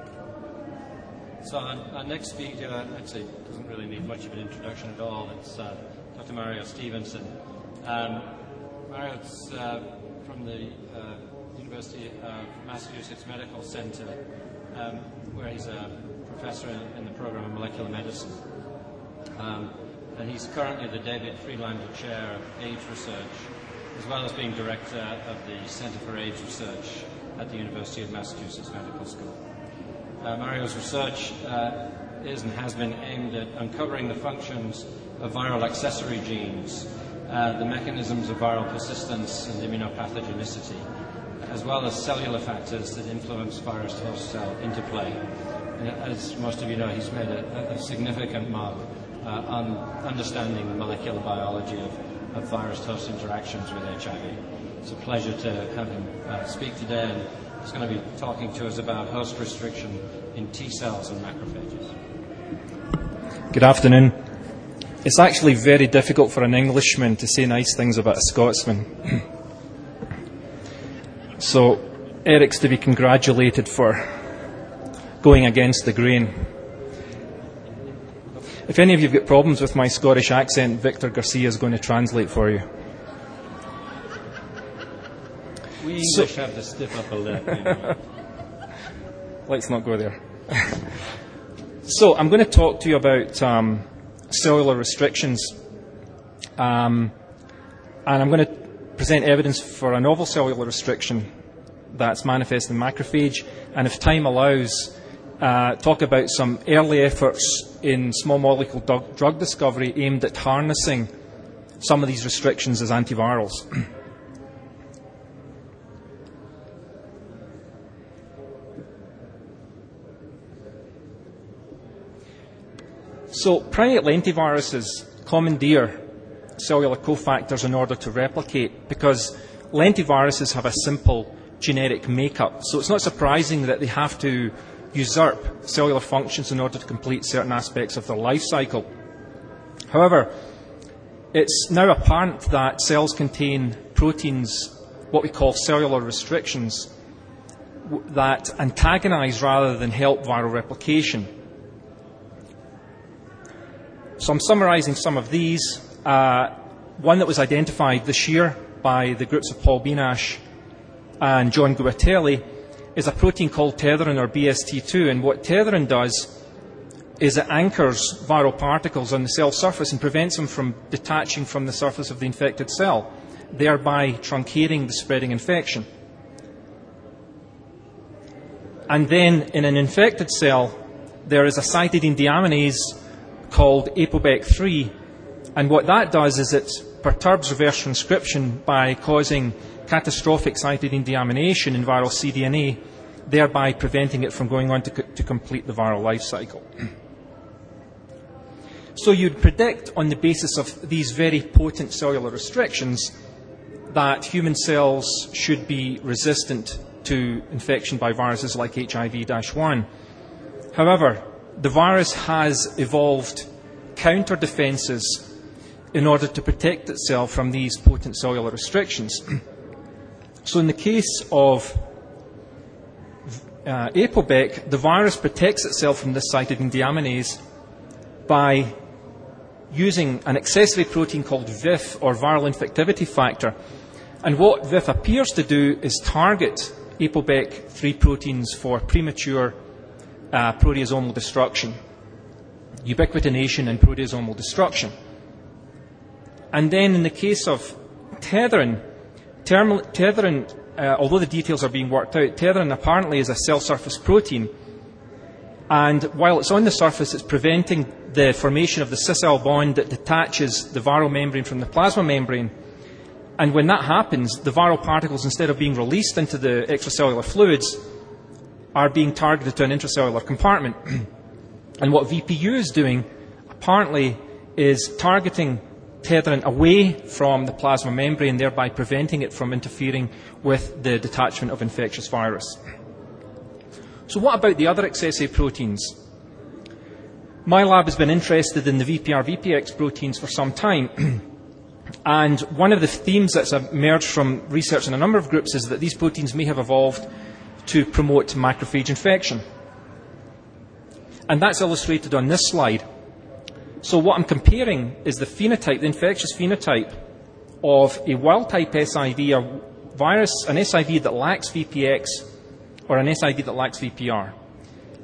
So our, our next speaker actually doesn't really need much of an introduction at all. It's uh, Doctor Mario Stevenson. Um, Mario's uh, from the uh, University of Massachusetts Medical Center, um, where he's a professor in, in the program of molecular medicine. Um, and he's currently the David Friedlander Chair of AIDS Research, as well as being director of the Center for AIDS Research at the University of Massachusetts Medical School. Uh, Mario's research uh, is and has been aimed at uncovering the functions of viral accessory genes, uh, the mechanisms of viral persistence and immunopathogenicity, as well as cellular factors that influence virus-host cell interplay. And as most of you know, he's made a, a significant mark uh, on understanding the molecular biology of, of virus-host interactions with H I V. It's a pleasure to have him uh, speak today, and he's going to be talking to us about host restriction in T cells and macrophages. Good afternoon. It's actually very difficult for an Englishman to say nice things about a Scotsman. So Eric's to be congratulated for going against the grain. If any of you have got problems with my Scottish accent, Victor Garcia is going to translate for you. We English so, have to stiff up a lip. You know. Let's not go there. So I'm going to talk to you about um, cellular restrictions, um, and I'm going to present evidence for a novel cellular restriction that's manifest in macrophage, and if time allows, uh, talk about some early efforts in small molecule drug, drug discovery aimed at harnessing some of these restrictions as antivirals. So, primate lentiviruses commandeer cellular cofactors in order to replicate, because lentiviruses have a simple genetic makeup. So it's not surprising that they have to usurp cellular functions in order to complete certain aspects of their life cycle. However, it's now apparent that cells contain proteins, what we call cellular restrictions, that antagonize rather than help viral replication. So I'm summarizing some of these. Uh, one that was identified this year by the groups of Paul Benash and John Guatelli is a protein called tetherin, or B S T two. And what tetherin does is it anchors viral particles on the cell surface and prevents them from detaching from the surface of the infected cell, thereby truncating the spreading infection. And then in an infected cell, there is a cytidine deaminase called A P O B E C three, and what that does is it perturbs reverse transcription by causing catastrophic cytidine deamination in viral cDNA, thereby preventing it from going on to, co- to complete the viral life cycle. So you'd predict, on the basis of these very potent cellular restrictions, that human cells should be resistant to infection by viruses like H I V one. However, the virus has evolved counter-defenses in order to protect itself from these potent cellular restrictions. So in the case of uh, A P O B E C, the virus protects itself from this cytidine deaminase by using an accessory protein called V I F, or viral infectivity factor. And what V I F appears to do is target A P O B E C three proteins for premature Uh, proteasomal destruction, ubiquitination and proteasomal destruction. And then in the case of tetherin, term, tetherin, uh, although the details are being worked out, tetherin apparently is a cell surface protein, and while it's on the surface, it's preventing the formation of the cis-L bond that detaches the viral membrane from the plasma membrane. And when that happens, the viral particles, instead of being released into the extracellular fluids, are being targeted to an intracellular compartment. And what V P U is doing, apparently, is targeting tetherin away from the plasma membrane, thereby preventing it from interfering with the detachment of infectious virus. So what about the other accessory proteins? My lab has been interested in the V P R V P X proteins for some time. And one of the themes that's emerged from research in a number of groups is that these proteins may have evolved to promote macrophage infection. And that's illustrated on this slide. So what I'm comparing is the phenotype, the infectious phenotype of a wild-type S I V, a virus, an S I V that lacks V P X, or an S I V that lacks V P R.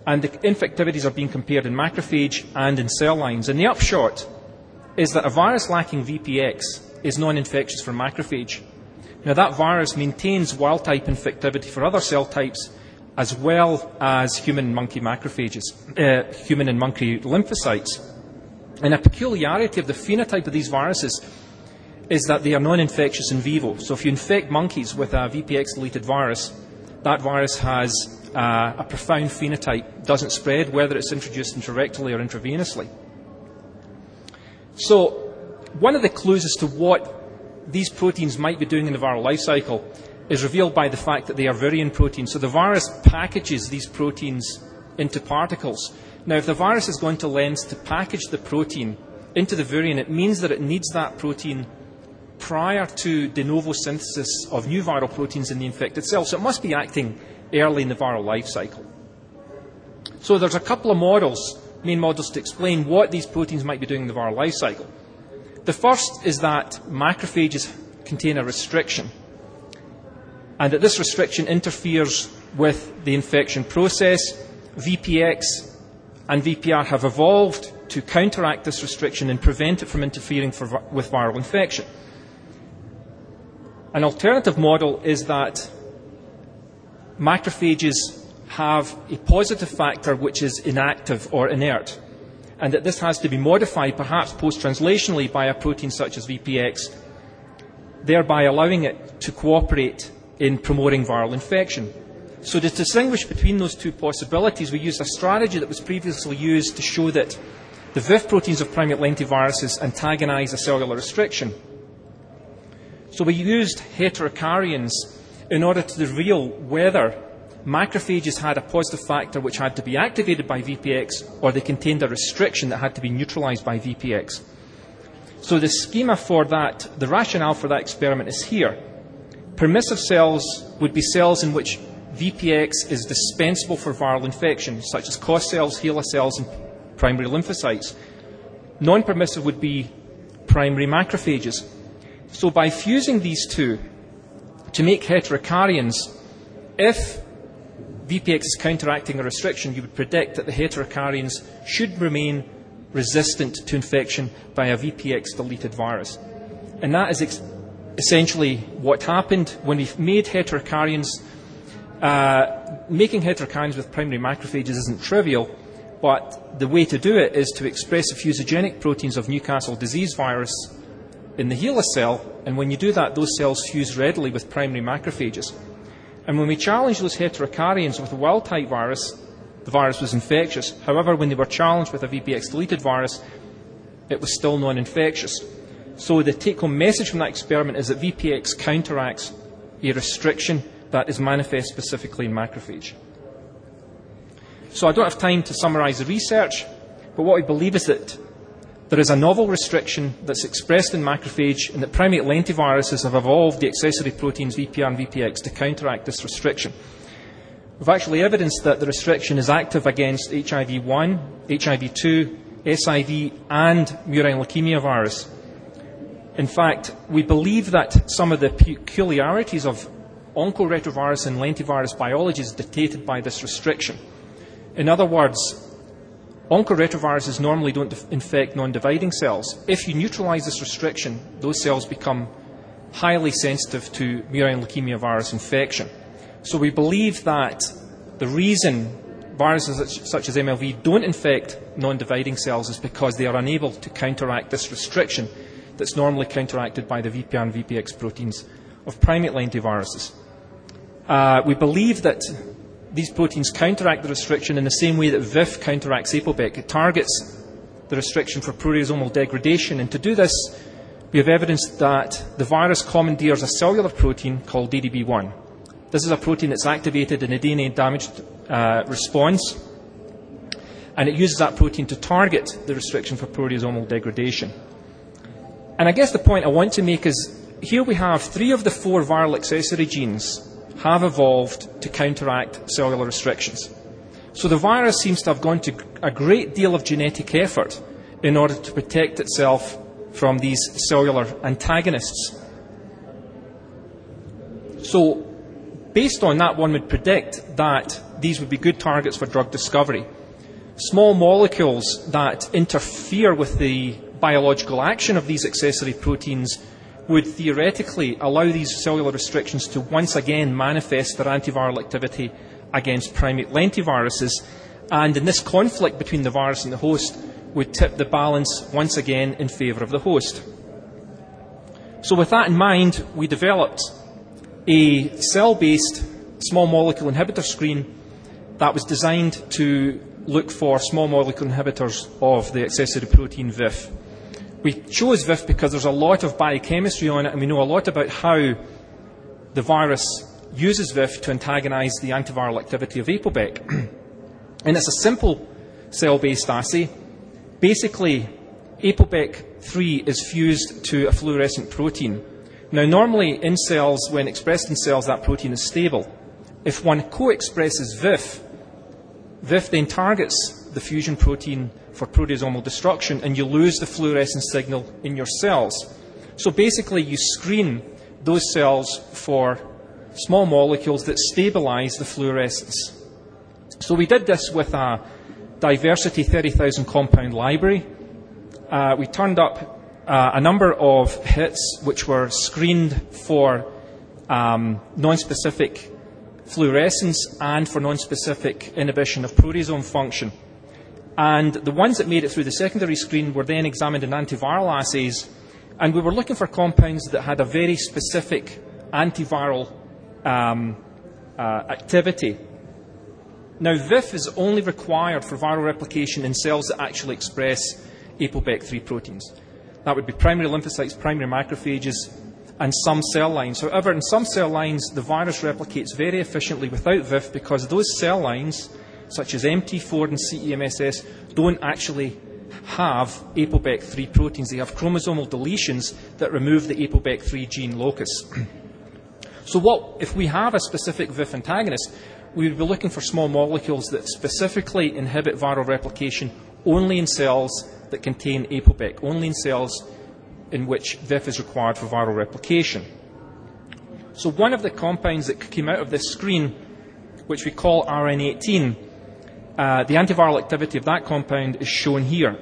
and the infectivities are being compared in macrophage and in cell lines. And the upshot is that a virus lacking V P X is non-infectious for macrophage. Now, that virus maintains wild-type infectivity for other cell types, as well as human and monkey macrophages, uh, human and monkey lymphocytes. And a peculiarity of the phenotype of these viruses is that they are non-infectious in vivo. So if you infect monkeys with a V P X-deleted virus, that virus has uh, a profound phenotype, doesn't spread, whether it's introduced intrarectally or intravenously. So one of the clues as to what these proteins might be doing in the viral life cycle is revealed by the fact that they are virion proteins. So the virus packages these proteins into particles. Now, if the virus is going to lens to package the protein into the virion, it means that it needs that protein prior to de novo synthesis of new viral proteins in the infected cell. So it must be acting early in the viral life cycle. So there's a couple of models, main models, to explain what these proteins might be doing in the viral life cycle. The first is that macrophages contain a restriction, and that this restriction interferes with the infection process. V P X and V P R have evolved to counteract this restriction and prevent it from interfering for, with viral infection. An alternative model is that macrophages have a positive factor which is inactive or inert, and that this has to be modified, perhaps post-translationally, by a protein such as V P X, thereby allowing it to cooperate in promoting viral infection. So to distinguish between those two possibilities, we used a strategy that was previously used to show that the V I F proteins of primate lentiviruses antagonize a cellular restriction. So we used heterokaryons in order to reveal whether macrophages had a positive factor which had to be activated by V P X, or they contained a restriction that had to be neutralized by V P X. So the schema for that, the rationale for that experiment is here. Permissive cells would be cells in which V P X is dispensable for viral infection, such as C O S cells, HeLa cells, and primary lymphocytes. Non-permissive would be primary macrophages. So by fusing these two to make heterokaryons, if V P X is counteracting a restriction, you would predict that the heterokaryons should remain resistant to infection by a V P X-deleted virus. And that is ex- essentially what happened when we made heterokaryons. Uh, making heterokaryons with primary macrophages isn't trivial, but the way to do it is to express the fusogenic proteins of Newcastle disease virus in the HeLa cell, and when you do that, those cells fuse readily with primary macrophages. And when we challenged those heterokaryons with a wild-type virus, the virus was infectious. However, when they were challenged with a V P X-deleted virus, it was still non-infectious. So the take-home message from that experiment is that V P X counteracts a restriction that is manifest specifically in macrophage. So I don't have time to summarise the research, but what we believe is that there is a novel restriction that's expressed in macrophage, and that primate lentiviruses have evolved the accessory proteins V P R and V P X to counteract this restriction. We've actually evidenced that the restriction is active against H I V one, H I V two, S I V, and murine leukemia virus. In fact, we believe that some of the peculiarities of oncoretrovirus and lentivirus biology is dictated by this restriction. In other words, oncoretroviruses normally don't infect non-dividing cells. If you neutralize this restriction, those cells become highly sensitive to murine leukemia virus infection. So we believe that the reason viruses such, such as M L V don't infect non-dividing cells is because they are unable to counteract this restriction that's normally counteracted by the V P R and V P X proteins of primate lentiviruses. Uh, we believe that these proteins counteract the restriction in the same way that V I F counteracts ApoBec. It targets the restriction for proteasomal degradation, and to do this, we have evidence that the virus commandeers a cellular protein called D D B one. This is a protein that's activated in a D N A damage uh, response, and it uses that protein to target the restriction for proteasomal degradation. And I guess the point I want to make is, here we have three of the four viral accessory genes have evolved to counteract cellular restrictions. So the virus seems to have gone to a great deal of genetic effort in order to protect itself from these cellular antagonists. So based on that, one would predict that these would be good targets for drug discovery. Small molecules that interfere with the biological action of these accessory proteins would theoretically allow these cellular restrictions to once again manifest their antiviral activity against primate lentiviruses, and in this conflict between the virus and the host would tip the balance once again in favour of the host. So with that in mind, we developed a cell-based small molecule inhibitor screen that was designed to look for small molecule inhibitors of the accessory protein V I F. We chose V I F because there's a lot of biochemistry on it, and we know a lot about how the virus uses V I F to antagonise the antiviral activity of ApoBec. And it's a simple cell-based assay. Basically, ApoBec three is fused to a fluorescent protein. Now, normally in cells, when expressed in cells, that protein is stable. If one co-expresses V I F, V I F then targets the fusion protein for proteasomal destruction, and you lose the fluorescent signal in your cells. So basically, you screen those cells for small molecules that stabilize the fluorescence. So we did this with a diversity thirty thousand compound library. Uh, we turned up uh, a number of hits which were screened for um, non-specific fluorescence and for non-specific inhibition of proteasome function. And the ones that made it through the secondary screen were then examined in antiviral assays, and we were looking for compounds that had a very specific antiviral um, uh, activity. Now, V I F is only required for viral replication in cells that actually express ApoBec three proteins. That would be primary lymphocytes, primary macrophages, and some cell lines. However, in some cell lines, the virus replicates very efficiently without V I F because those cell lines, such as M T four and C E M S S, don't actually have ApoBec three proteins. They have chromosomal deletions that remove the ApoBec three gene locus. So what if we have a specific V I F antagonist? We would be looking for small molecules that specifically inhibit viral replication only in cells that contain ApoBec, only in cells in which V I F is required for viral replication. So one of the compounds that came out of this screen, which we call R N eighteen, uh, the antiviral activity of that compound is shown here.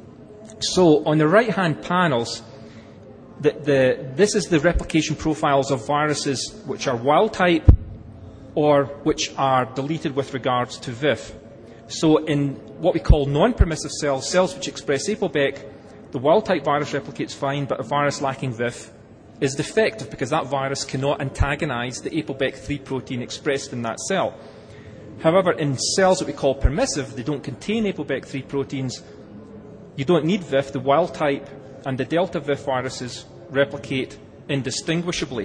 So on the right-hand panels, the, the, this is the replication profiles of viruses which are wild-type or which are deleted with regards to V I F. So in what we call non-permissive cells, cells which express ApoBec, the wild-type virus replicates fine, but a virus lacking V I F is defective because that virus cannot antagonise the ApoBec three protein expressed in that cell. However, in cells that we call permissive, they don't contain ApoBec three proteins, you don't need V I F. The wild-type and the delta V I F viruses replicate indistinguishably.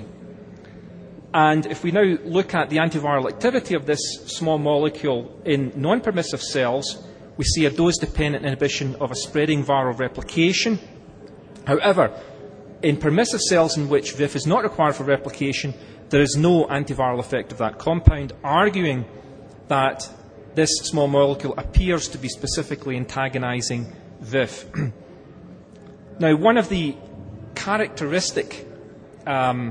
And if we now look at the antiviral activity of this small molecule in non-permissive cells, we see a dose-dependent inhibition of a spreading viral replication. However, in permissive cells in which V I F is not required for replication, there is no antiviral effect of that compound, arguing that this small molecule appears to be specifically antagonizing V I F. Now, one of the characteristic um,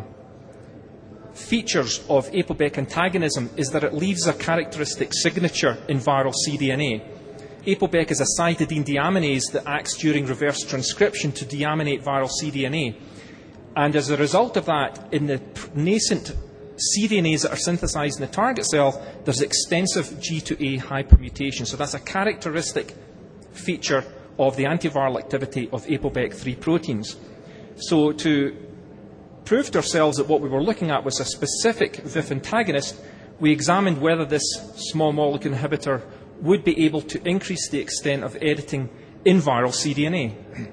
features of ApoBec antagonism is that it leaves a characteristic signature in viral cDNA. ApoBec is a cytidine deaminase that acts during reverse transcription to deaminate viral cDNA. And as a result of that, in the nascent cDNAs that are synthesized in the target cell, there's extensive G to A hypermutation. So that's a characteristic feature of the antiviral activity of ApoBec three proteins. So to prove to ourselves that what we were looking at was a specific V I F antagonist, we examined whether this small molecule inhibitor would be able to increase the extent of editing in viral cDNA.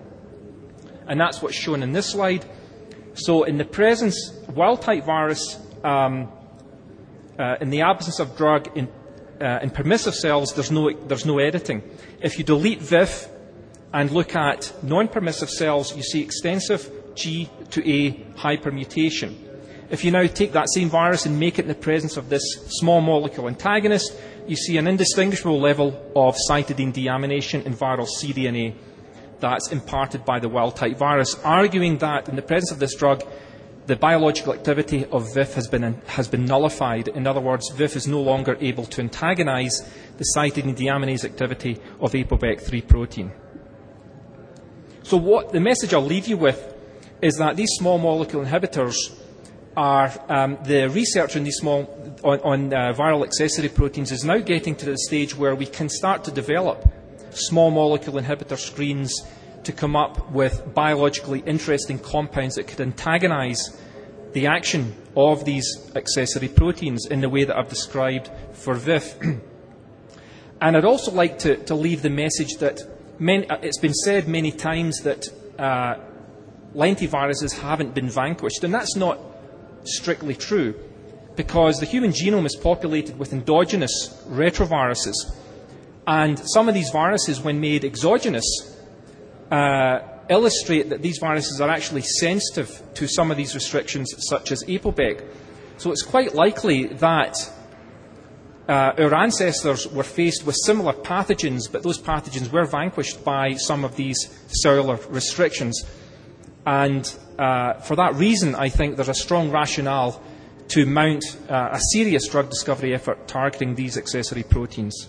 And that's what's shown in this slide. So in the presence of wild-type virus, um, uh, in the absence of drug in, uh, in permissive cells, there's no, there's no editing. If you delete V I F and look at non-permissive cells, you see extensive G to A hypermutation. If you now take that same virus and make it in the presence of this small molecule antagonist, you see an indistinguishable level of cytidine deamination in viral cDNA that's imparted by the wild-type virus, arguing that in the presence of this drug, the biological activity of V I F has been, has been nullified. In other words, V I F is no longer able to antagonize the cytidine deaminase activity of A P O B E C three protein. So what the message I'll leave you with is that these small molecule inhibitors are, um, the research on these small, on, on uh, viral accessory proteins is now getting to the stage where we can start to develop small molecule inhibitor screens to come up with biologically interesting compounds that could antagonize the action of these accessory proteins in the way that I've described for V I F. And I'd also like to, to leave the message that many, it's been said many times that uh, lentiviruses haven't been vanquished, and that's not strictly true, because the human genome is populated with endogenous retroviruses, and some of these viruses, when made exogenous, uh, illustrate that these viruses are actually sensitive to some of these restrictions, such as A P O B E C. So it's quite likely that uh, our ancestors were faced with similar pathogens, but those pathogens were vanquished by some of these cellular restrictions. And uh, for that reason, I think there's a strong rationale to mount uh, a serious drug discovery effort targeting these accessory proteins.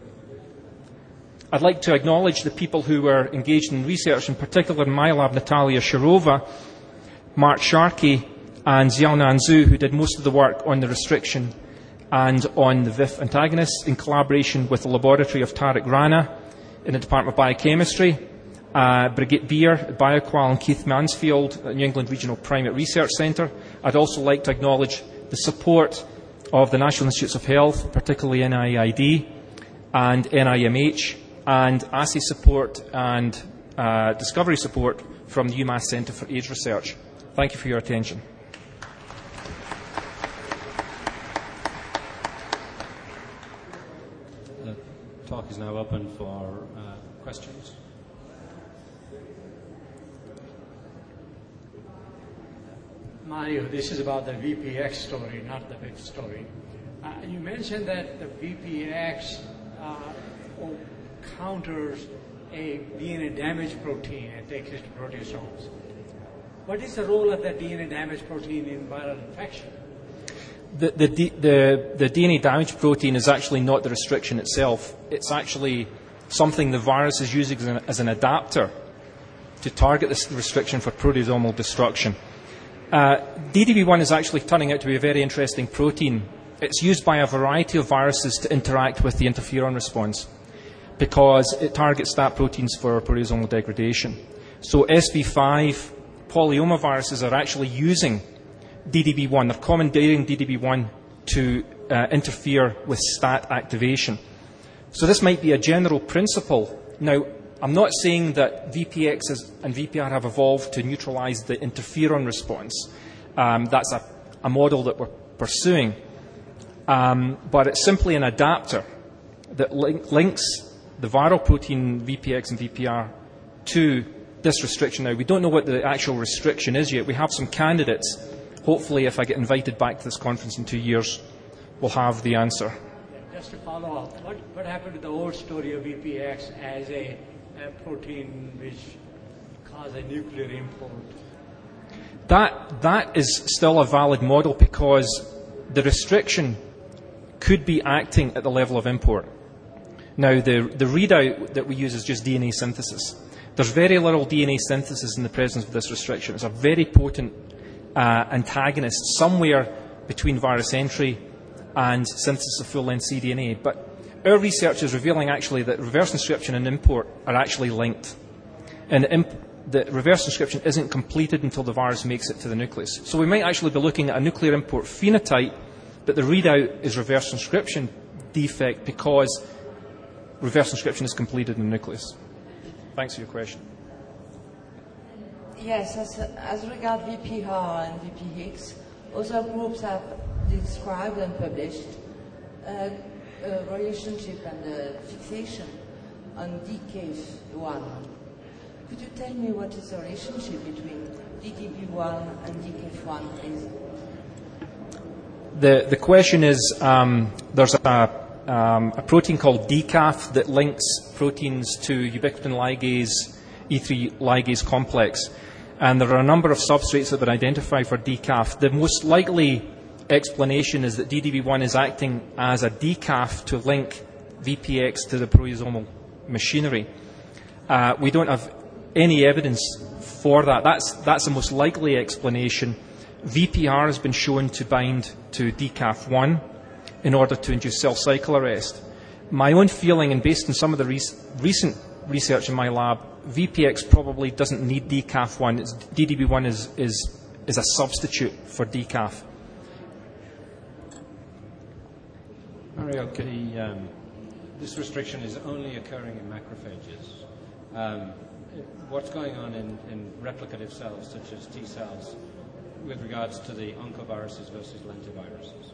I'd like to acknowledge the people who were engaged in research, in particular in my lab, Natalia Shirova, Mark Sharkey, and Xiaonan Zhu, who did most of the work on the restriction and on the V I F antagonists, in collaboration with the laboratory of Tariq Rana in the Department of Biochemistry, uh, Brigitte Beer at BioQual, and Keith Mansfield at New England Regional Primate Research Centre. I'd also like to acknowledge the support of the National Institutes of Health, particularly N I I D and N I M H, and A S I support and uh, discovery support from the UMass Centre for AIDS Research. Thank you for your attention. The talk is now open for uh, questions. Mario, this is about the V P X story, not the V I F story. Uh, you mentioned that the V P X uh, counters a D N A damage protein and takes it to proteasomes. What is the role of that D N A damage protein in viral infection? The, the, the, the D N A damage protein is actually not the restriction itself. It's actually something the virus is using as an, as an adapter to target this restriction for proteasomal destruction. Uh, D D B one is actually turning out to be a very interesting protein. It's used by a variety of viruses to interact with the interferon response, because it targets that proteins for proteasomal degradation. So S V five polyoma viruses are actually using D D B one. They're commandeering D D B one to uh, interfere with STAT activation. So this might be a general principle. Now, I'm not saying that V P X and V P R have evolved to neutralize the interferon response. Um, that's a, a model that we're pursuing. Um, but it's simply an adapter that link, links the viral protein V P X and V P R to this restriction. Now, we don't know what the actual restriction is yet. We have some candidates. Hopefully, if I get invited back to this conference in two years, we'll have the answer. Just to follow up, what, what happened to the old story of V P X as a, a protein which caused a nuclear import? That, that is still a valid model, because the restriction could be acting at the level of import. Now, the, the readout that we use is just D N A synthesis. There's very little D N A synthesis in the presence of this restriction. It's a very potent uh, antagonist somewhere between virus entry and synthesis of full-length cDNA. But our research is revealing actually that reverse transcription and import are actually linked. And the, imp- the reverse transcription isn't completed until the virus makes it to the nucleus. So we might actually be looking at a nuclear import phenotype, but the readout is reverse transcription defect because reverse transcription is completed in the nucleus. Thanks for your question. Yes, as, as regards V P R and V P X, other groups have described and published uh, a relationship and a fixation on D K one. Could you tell me what is the relationship between D D B one and D K one, please? The, the question is, um, there's a Um, a protein called D C A F that links proteins to ubiquitin ligase, E three ligase complex. And there are a number of substrates that were identified for D C A F. The most likely explanation is that D D B one is acting as a decaf to link V P X to the proteasomal machinery. Uh, we don't have any evidence for that. That's, that's the most likely explanation. V P R has been shown to bind to D C A F one in order to induce cell cycle arrest. My own feeling, and based on some of the rec- recent research in my lab, V P X probably doesn't need D C A F one. It's, D D B one is, is, is a substitute for D C A F. Mario, the, um, this restriction is only occurring in macrophages. Um, what's going on in, in replicative cells, such as T cells, with regards to the oncoviruses versus lentiviruses?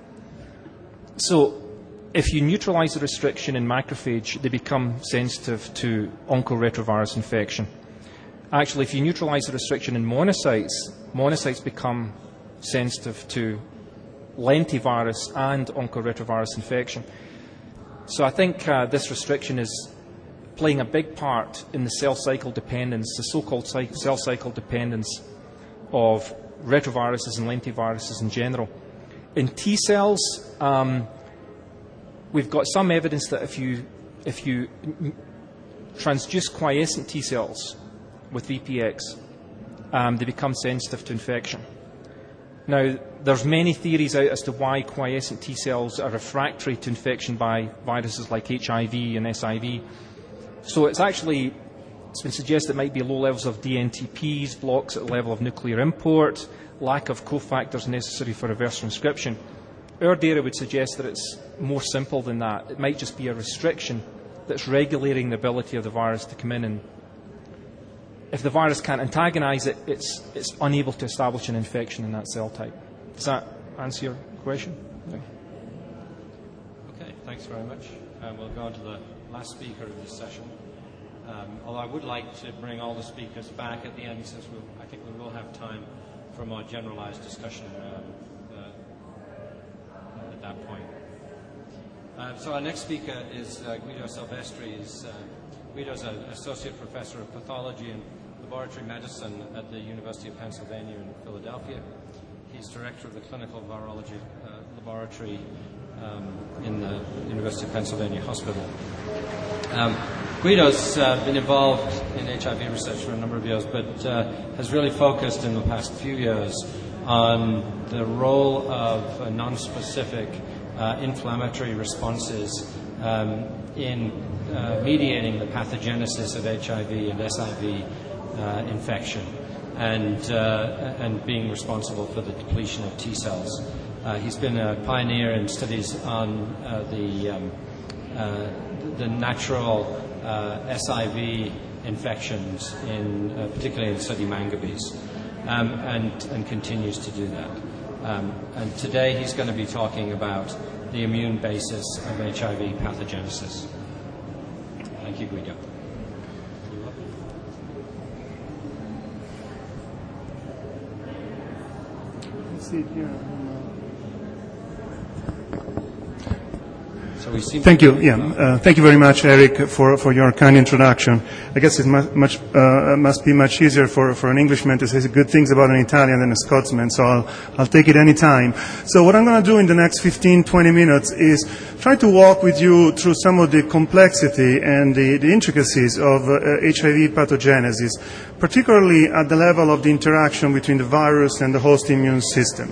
So, if you neutralize the restriction in macrophage, they become sensitive to oncoretrovirus infection. Actually, if you neutralize the restriction in monocytes, monocytes become sensitive to lentivirus and oncoretrovirus infection. So I think uh, this restriction is playing a big part in the cell cycle dependence, the so-called cell cycle dependence of retroviruses and lentiviruses in general. In T cells, um, we've got some evidence that if you if you transduce quiescent T cells with V P X, um, they become sensitive to infection. Now, there's many theories out as to why quiescent T cells are refractory to infection by viruses like H I V and S I V. So it's actually it's been suggested it might be low levels of D N T Ps, blocks at the level of nuclear import, lack of cofactors necessary for reverse transcription. Our data would suggest that it's more simple than that. It might just be a restriction that's regulating the ability of the virus to come in, and if the virus can't antagonize it, it's, it's unable to establish an infection in that cell type. Does that answer your question? No. Okay, thanks very much. Um, we'll go on to the last speaker of this session. Um, although I would like to bring all the speakers back at the end, since we'll, I think we will have time for a more generalized discussion um, uh, at that point. Uh, so our next speaker is uh, Guido Silvestri. He's, uh, Guido's an associate professor of pathology and laboratory medicine at the University of Pennsylvania in Philadelphia. He's director of the clinical virology uh, laboratory um, in the University of Pennsylvania Hospital. Um, Guido's uh, been involved in H I V research for a number of years, but uh, has really focused in the past few years on the role of uh, non-specific uh, inflammatory responses um, in uh, mediating the pathogenesis of H I V and S I V uh, infection, and uh, and being responsible for the depletion of T cells. Uh, he's been a pioneer in studies on uh, the um, uh, the natural uh, S I V infections, in uh, particularly in Soddy Mangabeys, um, and and continues to do that. Um, and today he's going to be talking about the immune basis of H I V pathogenesis. Thank you, Guido. Let's see it here. So we seem Thank you. Yeah, uh, thank you very much, Eric, for, for your kind introduction. I guess it must, much, uh, must be much easier for, for an Englishman to say good things about an Italian than a Scotsman, so I'll, I'll take it any time. So what I'm going to do in the next fifteen, twenty minutes is try to walk with you through some of the complexity and the, the intricacies of uh, H I V pathogenesis, particularly at the level of the interaction between the virus and the host immune system.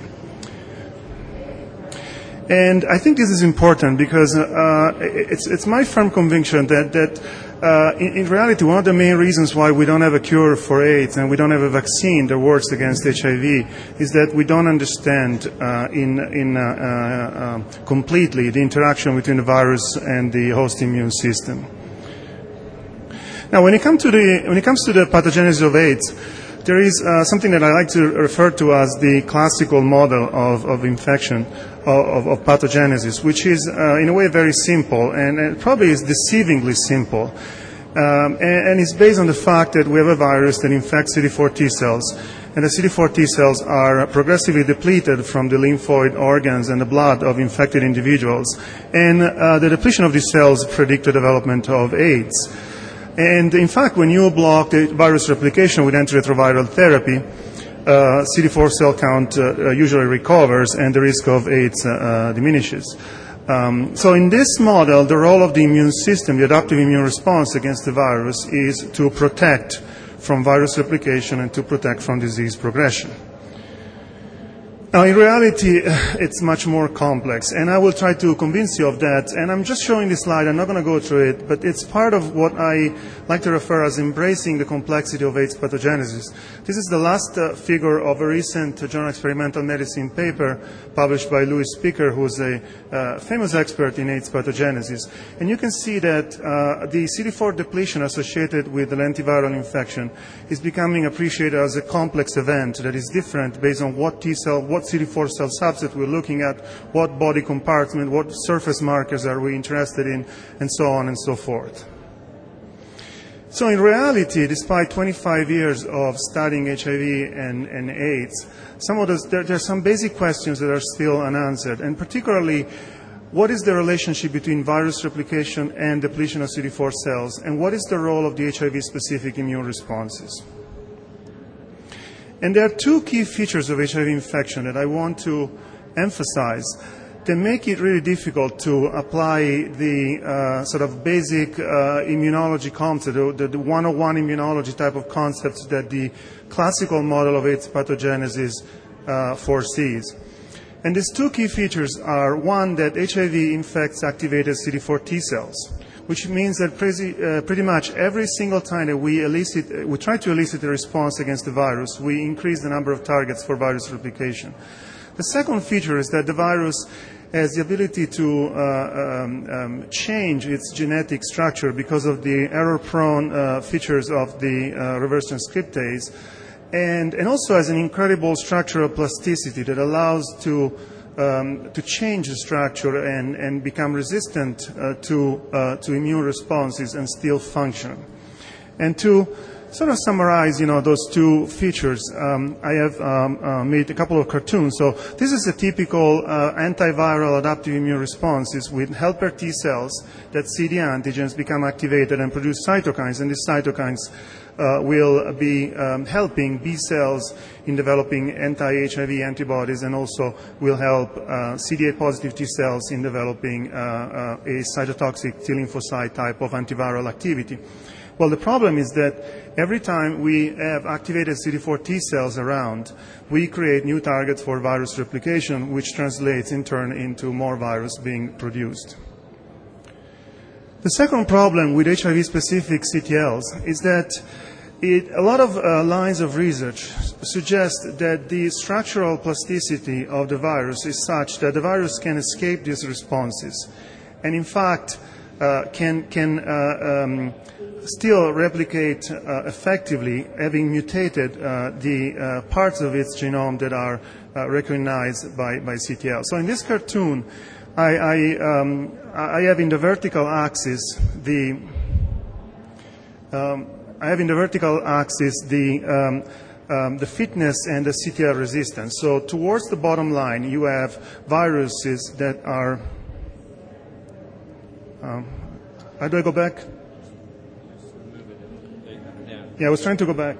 And I think this is important because uh, it's, it's my firm conviction that, that uh, in, in reality, one of the main reasons why we don't have a cure for AIDS and we don't have a vaccine that works against H I V is that we don't understand uh, in, in, uh, uh, uh, completely the interaction between the virus and the host immune system. Now, when it comes to the, when it comes to the pathogenesis of AIDS, there is uh, something that I like to refer to as the classical model of, of infection, of, of pathogenesis, which is uh, in a way very simple and, and probably is deceivingly simple. Um, and, and it's based on the fact that we have a virus that infects C D four T cells, and the C D four T cells are progressively depleted from the lymphoid organs and the blood of infected individuals, and uh, the depletion of these cells predict the development of AIDS. And in fact, when you block the virus replication with antiretroviral therapy, uh, C D four cell count uh, usually recovers and the risk of AIDS uh, diminishes. Um, so in this model, the role of the immune system, the adaptive immune response against the virus, is to protect from virus replication and to protect from disease progression. Now, in reality, it's much more complex, and I will try to convince you of that. And I'm just showing this slide. I'm not going to go through it, but it's part of what I like to refer as embracing the complexity of AIDS pathogenesis. This is the last uh, figure of a recent uh, Journal of Experimental Medicine paper published by Louis Picker, who's a uh, famous expert in AIDS pathogenesis. And you can see that uh, the C D four depletion associated with the lentiviral infection is becoming appreciated as a complex event that is different based on what T cell, what C D four cell subset we're looking at, what body compartment, what surface markers are we interested in, and so on and so forth. So in reality, despite twenty-five years of studying H I V and, and AIDS, some of those, there, there are some basic questions that are still unanswered, and particularly, what is the relationship between virus replication and depletion of C D four cells, and what is the role of the H I V-specific immune responses? And there are two key features of H I V infection that I want to emphasize that make it really difficult to apply the uh, sort of basic uh, immunology concept, the, the one oh one immunology type of concepts that the classical model of AIDS pathogenesis uh, foresees. And these two key features are, one, that H I V infects activated C D four T cells, which means that pretty, uh, pretty much every single time that we elicit, uh, we try to elicit a response against the virus, we increase the number of targets for virus replication. The second feature is that the virus has the ability to uh, um, um, change its genetic structure because of the error-prone uh, features of the uh, reverse transcriptase, and, and also has an incredible structural plasticity that allows to Um, to change the structure and, and become resistant uh, to, uh, to immune responses and still function. And to sort of summarize, you know, those two features, um, I have um, uh, made a couple of cartoons. So this is a typical uh, antiviral adaptive immune responses with helper T cells that see the antigens, become activated and produce cytokines, and these cytokines Uh, will be um, helping B cells in developing anti-H I V antibodies, and also will help uh, C D eight positive T cells in developing uh, uh, a cytotoxic T lymphocyte type of antiviral activity. Well, the problem is that every time we have activated C D four T cells around, we create new targets for virus replication, which translates in turn into more virus being produced. The second problem with H I V-specific C T Ls is that it, a lot of uh, lines of research suggest that the structural plasticity of the virus is such that the virus can escape these responses, and in fact uh, can, can uh, um, still replicate uh, effectively, having mutated uh, the uh, parts of its genome that are uh, recognized by, by C T L. So in this cartoon, I, I, um, I have in the vertical axis the um, I have in the vertical axis the um, um, the fitness and the C T L resistance. So towards the bottom line, you have viruses that are. Um, how do I go back? Yeah, I was trying to go back.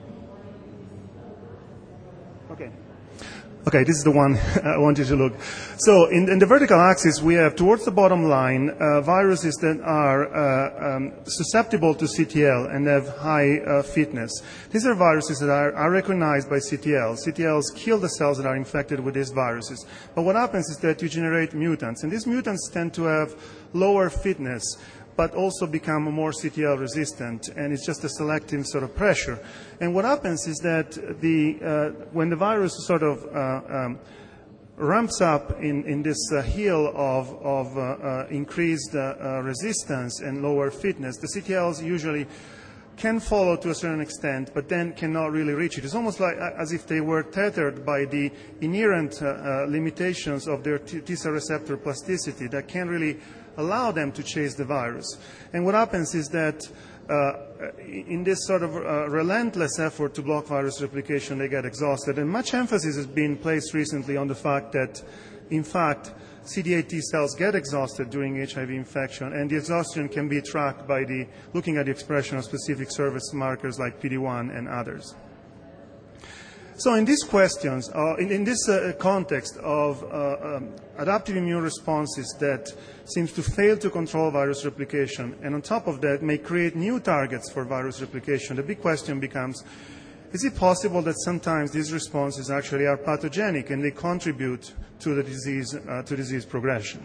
Okay. Okay, this is the one I wanted to look. So in, in the vertical axis, we have towards the bottom line uh, viruses that are uh, um, susceptible to C T L and have high uh, fitness. These are viruses that are, are recognized by C T L. C T Ls kill the cells that are infected with these viruses. But what happens is that you generate mutants, and these mutants tend to have lower fitness, but also become more C T L resistant, and it's just a selective sort of pressure. And what happens is that the, uh, when the virus sort of uh, um, ramps up in, in this uh, hill of, of uh, uh, increased uh, uh, resistance and lower fitness, the C T Ls usually can follow to a certain extent, but then cannot really reach it. It's almost like as if they were tethered by the inherent uh, uh, limitations of their T cell receptor plasticity that can't really allow them to chase the virus. And what happens is that uh, in this sort of uh, relentless effort to block virus replication, they get exhausted. And much emphasis has been placed recently on the fact that in fact, C D eight T cells get exhausted during H I V infection, and the exhaustion can be tracked by the, looking at the expression of specific surface markers like P D one and others. So in these questions, uh, in, in this uh, context of uh, um, adaptive immune responses that seems to fail to control virus replication, and on top of that may create new targets for virus replication, the big question becomes, is it possible that sometimes these responses actually are pathogenic and they contribute to the disease, uh, to disease progression?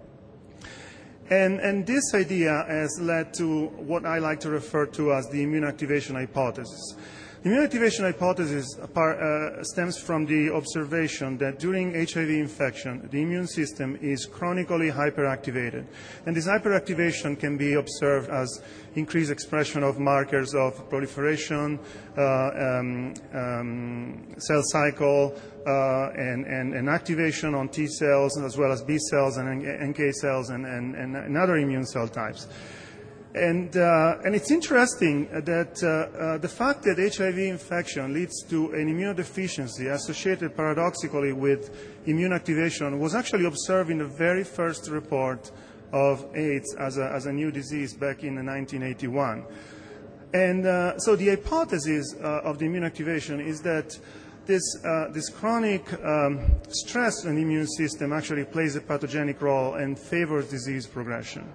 And, and this idea has led to what I like to refer to as the immune activation hypothesis. The immune activation hypothesis uh, stems from the observation that during H I V infection, the immune system is chronically hyperactivated. And this hyperactivation can be observed as increased expression of markers of proliferation, uh, um, um, cell cycle, uh, and, and, and activation on T cells, as well as B cells and N K cells and, and, and other immune cell types. And, uh, and it's interesting that uh, uh, the fact that H I V infection leads to an immunodeficiency associated paradoxically with immune activation was actually observed in the very first report of AIDS as a, as a new disease back in nineteen eighty-one. And uh, so the hypothesis uh, of the immune activation is that this, uh, this chronic um, stress on the immune system actually plays a pathogenic role and favors disease progression.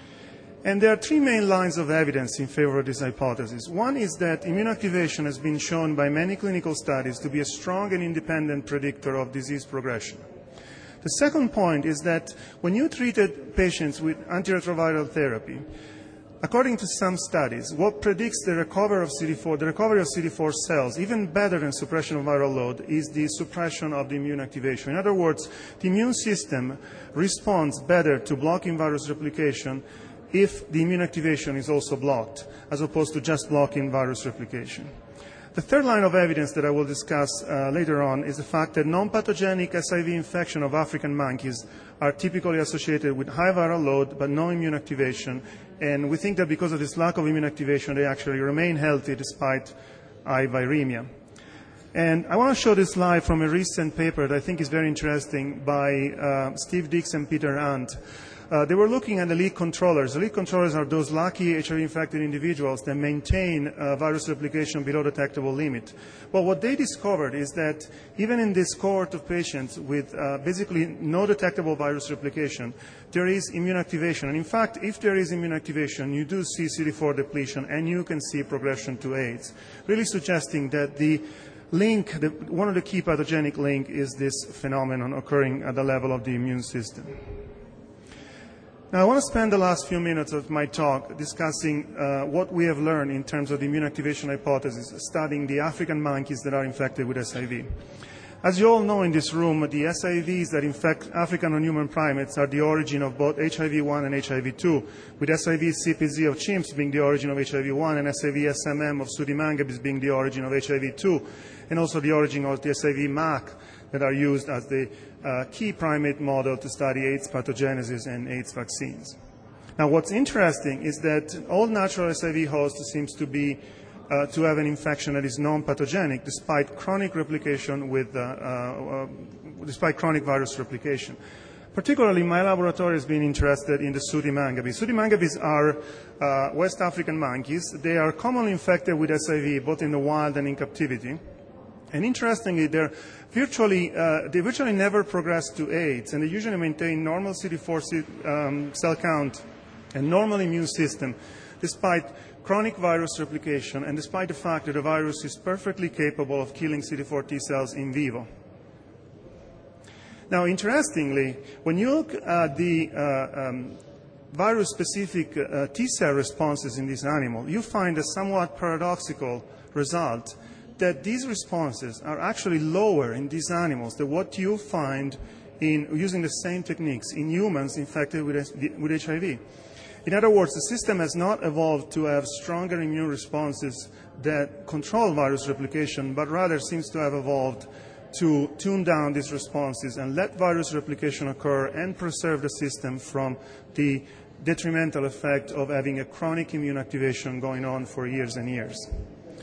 And there are three main lines of evidence in favor of this hypothesis. One is that immune activation has been shown by many clinical studies to be a strong and independent predictor of disease progression. The second point is that when you treated patients with antiretroviral therapy, according to some studies, what predicts the recovery of C D four, the recovery of C D four cells, even better than suppression of viral load, is the suppression of the immune activation. In other words, the immune system responds better to blocking virus replication if the immune activation is also blocked, as opposed to just blocking virus replication. The third line of evidence that I will discuss uh, later on is the fact that non-pathogenic S I V infection of African monkeys are typically associated with high viral load but no immune activation, and we think that because of this lack of immune activation, they actually remain healthy despite high viremia. And I want to show this slide from a recent paper that I think is very interesting by uh, Steve Dix and Peter Hunt. Uh, they were looking at elite controllers. Elite controllers are those lucky H I V-infected individuals that maintain uh, virus replication below detectable limit. Well, what they discovered is that even in this cohort of patients with uh, basically no detectable virus replication, there is immune activation. And in fact, if there is immune activation, you do see C D four depletion and you can see progression to AIDS, really suggesting that the link, the, one of the key pathogenic link is this phenomenon occurring at the level of the immune system. Now, I want to spend the last few minutes of my talk discussing uh, what we have learned in terms of the immune activation hypothesis, studying the African monkeys that are infected with S I V. As you all know in this room, the S I Vs that infect African non-human primates are the origin of both H I V one and H I V two, with S I V C P Z of chimps being the origin of H I V one and S I V S M M of Pseudomangabes being the origin of H I V two, and also the origin of the S I V M A C that are used as the uh, key primate model to study AIDS pathogenesis and AIDS vaccines. Now, what's interesting is that all natural S I V hosts seems to be uh, to have an infection that is non-pathogenic despite chronic replication with, uh, uh, despite chronic virus replication. Particularly, my laboratory has been interested in the Pseudomangabes. Pseudomangabes are uh, West African monkeys. They are commonly infected with S I V both in the wild and in captivity. And interestingly, they're virtually, uh, they virtually never progress to AIDS, and they usually maintain normal C D four um, cell count and normal immune system, despite chronic virus replication and despite the fact that the virus is perfectly capable of killing C D four T cells in vivo. Now, interestingly, when you look at the uh, um, virus-specific uh, T cell responses in this animal, you find a somewhat paradoxical result that these responses are actually lower in these animals than what you find in using the same techniques in humans infected with, with H I V. In other words, the system has not evolved to have stronger immune responses that control virus replication, but rather seems to have evolved to tune down these responses and let virus replication occur and preserve the system from the detrimental effect of having a chronic immune activation going on for years and years.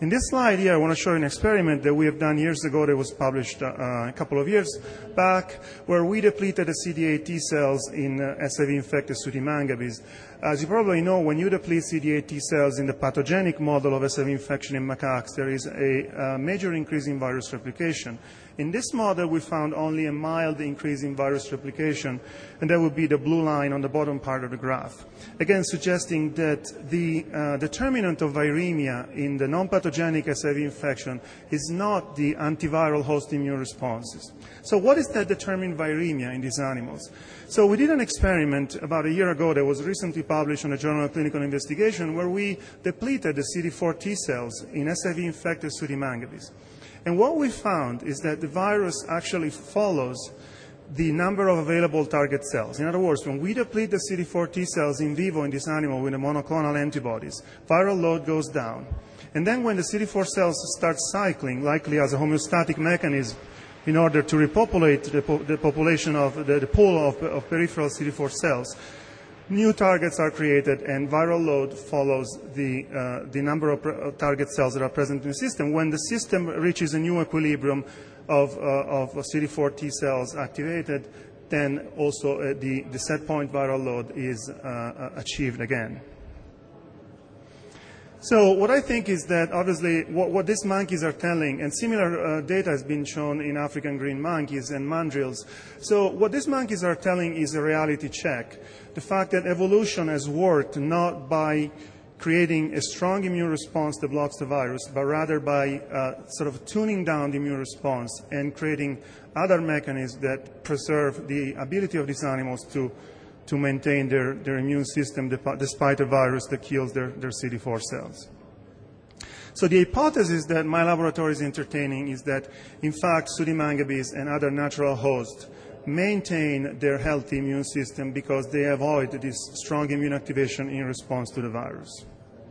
In this slide here, I want to show you an experiment that we have done years ago that was published uh, a couple of years back, where we depleted the C D eight T cells in uh, S I V-infected sooty mangabes. As you probably know, when you deplete C D eight T cells in the pathogenic model of S I V infection in macaques, there is a uh, major increase in virus replication. In this model, we found only a mild increase in virus replication, and that would be the blue line on the bottom part of the graph. Again, suggesting that the uh, determinant of viremia in the non-pathogenic S I V infection is not the antiviral host immune responses. So what is that determined viremia in these animals? So we did an experiment about a year ago that was recently published on the Journal of Clinical Investigation, where we depleted the C D four T cells in S I V-infected sooty mangabes. And what we found is that the virus actually follows the number of available target cells. In other words, when we deplete the C D four T cells in vivo in this animal with the monoclonal antibodies, viral load goes down. And then when the C D four cells start cycling, likely as a homeostatic mechanism in order to repopulate the, po the population of the, the pool of, of peripheral C D four cells, new targets are created and viral load follows the, uh, the number of uh, target cells that are present in the system. When the system reaches a new equilibrium of, uh, of C D four T cells activated, then also uh, the, the set point viral load is uh, achieved again. So what I think is that obviously what, what these monkeys are telling, and similar uh, data has been shown in African green monkeys and mandrills. So what these monkeys are telling is a reality check. The fact that evolution has worked not by creating a strong immune response that blocks the virus, but rather by uh, sort of tuning down the immune response and creating other mechanisms that preserve the ability of these animals to to maintain their, their immune system despite a virus that kills their, their C D four cells. So the hypothesis that my laboratory is entertaining is that, in fact, sooty mangabes and other natural hosts maintain their healthy immune system because they avoid this strong immune activation in response to the virus.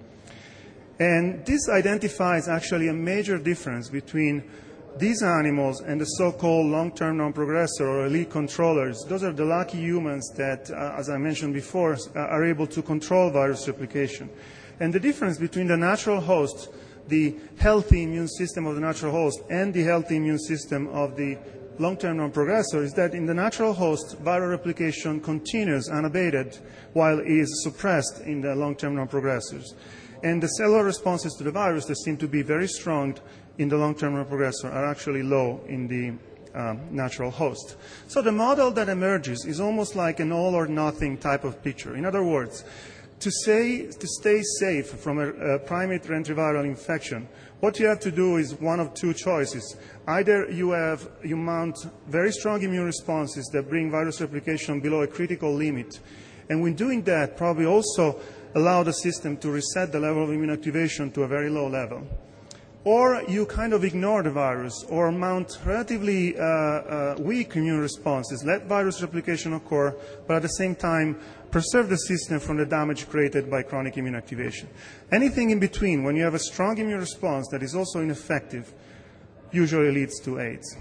And this identifies actually a major difference between these animals and the so-called long-term non-progressor or elite controllers. Those are the lucky humans that, uh, as I mentioned before, uh, are able to control virus replication. And the difference between the natural host, the healthy immune system of the natural host, and the healthy immune system of the long-term non-progressor is that in the natural host, viral replication continues unabated while it is suppressed in the long-term non-progressors. And the cellular responses to the virus that seem to be very strong in the long-term non-progressor are actually low in the um, natural host. So the model that emerges is almost like an all-or-nothing type of picture. In other words, to, say, to stay safe from a, a primate retroviral infection, what you have to do is one of two choices. Either you, have, you mount very strong immune responses that bring virus replication below a critical limit, and when doing that, probably also allow the system to reset the level of immune activation to a very low level. Or you kind of ignore the virus or mount relatively uh, uh, weak immune responses, let virus replication occur, but at the same time preserve the system from the damage created by chronic immune activation. Anything in between, when you have a strong immune response that is also ineffective, usually leads to AIDS.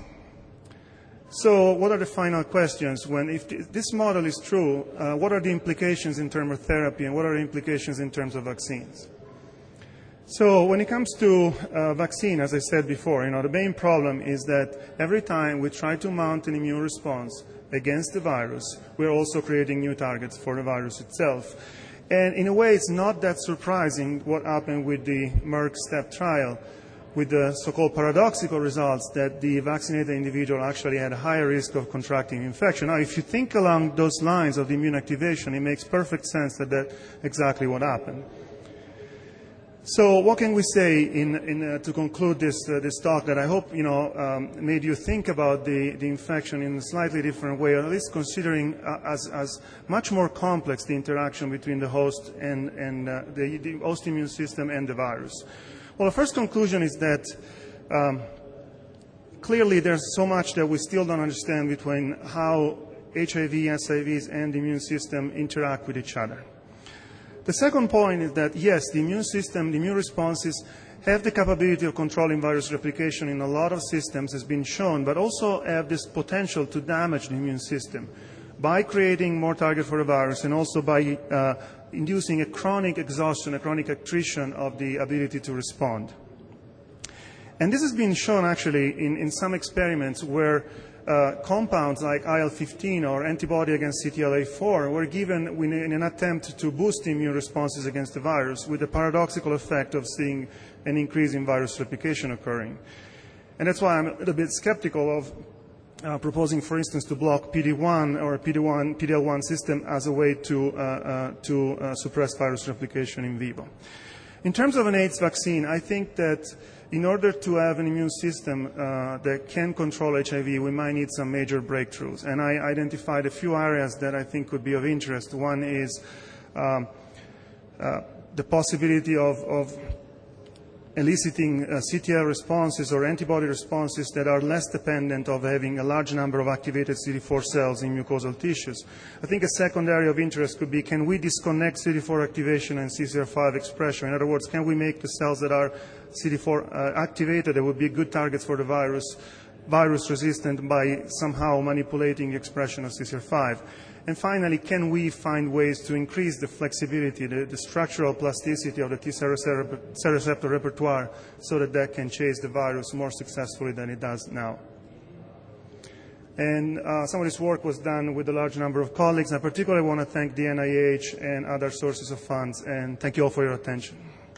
So what are the final questions? When, if this model is true, uh, what are the implications in terms of therapy and what are the implications in terms of vaccines? So when it comes to uh, vaccine, as I said before, you know, the main problem is that every time we try to mount an immune response against the virus, we're also creating new targets for the virus itself. And in a way, it's not that surprising what happened with the Merck STEP trial, with the so-called paradoxical results that the vaccinated individual actually had a higher risk of contracting infection. Now, if you think along those lines of the immune activation, it makes perfect sense that that's exactly what happened. So what can we say in, in, uh, to conclude this, uh, this talk that I hope you know, um, made you think about the, the infection in a slightly different way, or at least considering uh, as, as much more complex the interaction between the host and, and uh, the, the host immune system and the virus. Well, the first conclusion is that um, clearly there's so much that we still don't understand between how H I V, S I Vs, and the immune system interact with each other. The second point is that, yes, the immune system, the immune responses have the capability of controlling virus replication in a lot of systems, has been shown, but also have this potential to damage the immune system by creating more target for the virus and also by uh, inducing a chronic exhaustion, a chronic attrition of the ability to respond. And this has been shown actually in, in some experiments where uh, compounds like I L fifteen or antibody against C T L A four were given in an attempt to boost immune responses against the virus, with the paradoxical effect of seeing an increase in virus replication occurring. And that's why I'm a little bit skeptical of uh, proposing, for instance, to block P D one or P D one, P D L one system as a way to, uh, uh, to uh, suppress virus replication in vivo. In terms of an AIDS vaccine, I think that in order to have an immune system uh, that can control H I V, we might need some major breakthroughs. And I identified a few areas that I think could be of interest. One is um, uh, the possibility of, of eliciting uh, C T L responses or antibody responses that are less dependent of having a large number of activated C D four cells in mucosal tissues. I think a second area of interest could be, can we disconnect C D four activation and C C R five expression? In other words, can we make the cells that are C D four uh, activated that would be good targets for the virus, virus resistant by somehow manipulating the expression of C C R five? And finally, can we find ways to increase the flexibility, the, the structural plasticity of the T cell receptor repertoire so that that can chase the virus more successfully than it does now? And uh, some of this work was done with a large number of colleagues. I particularly want to thank the N I H and other sources of funds, and thank you all for your attention.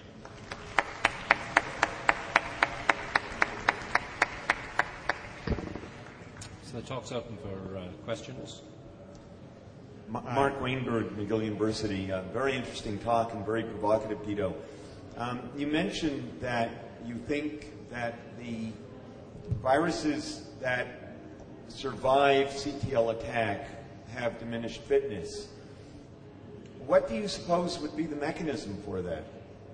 So the talk's open for uh, questions. Mark Weinberg, McGill University. Uh, very interesting talk and very provocative, Guido. Um, you mentioned that you think that the viruses that survive C T L attack have diminished fitness. What do you suppose would be the mechanism for that?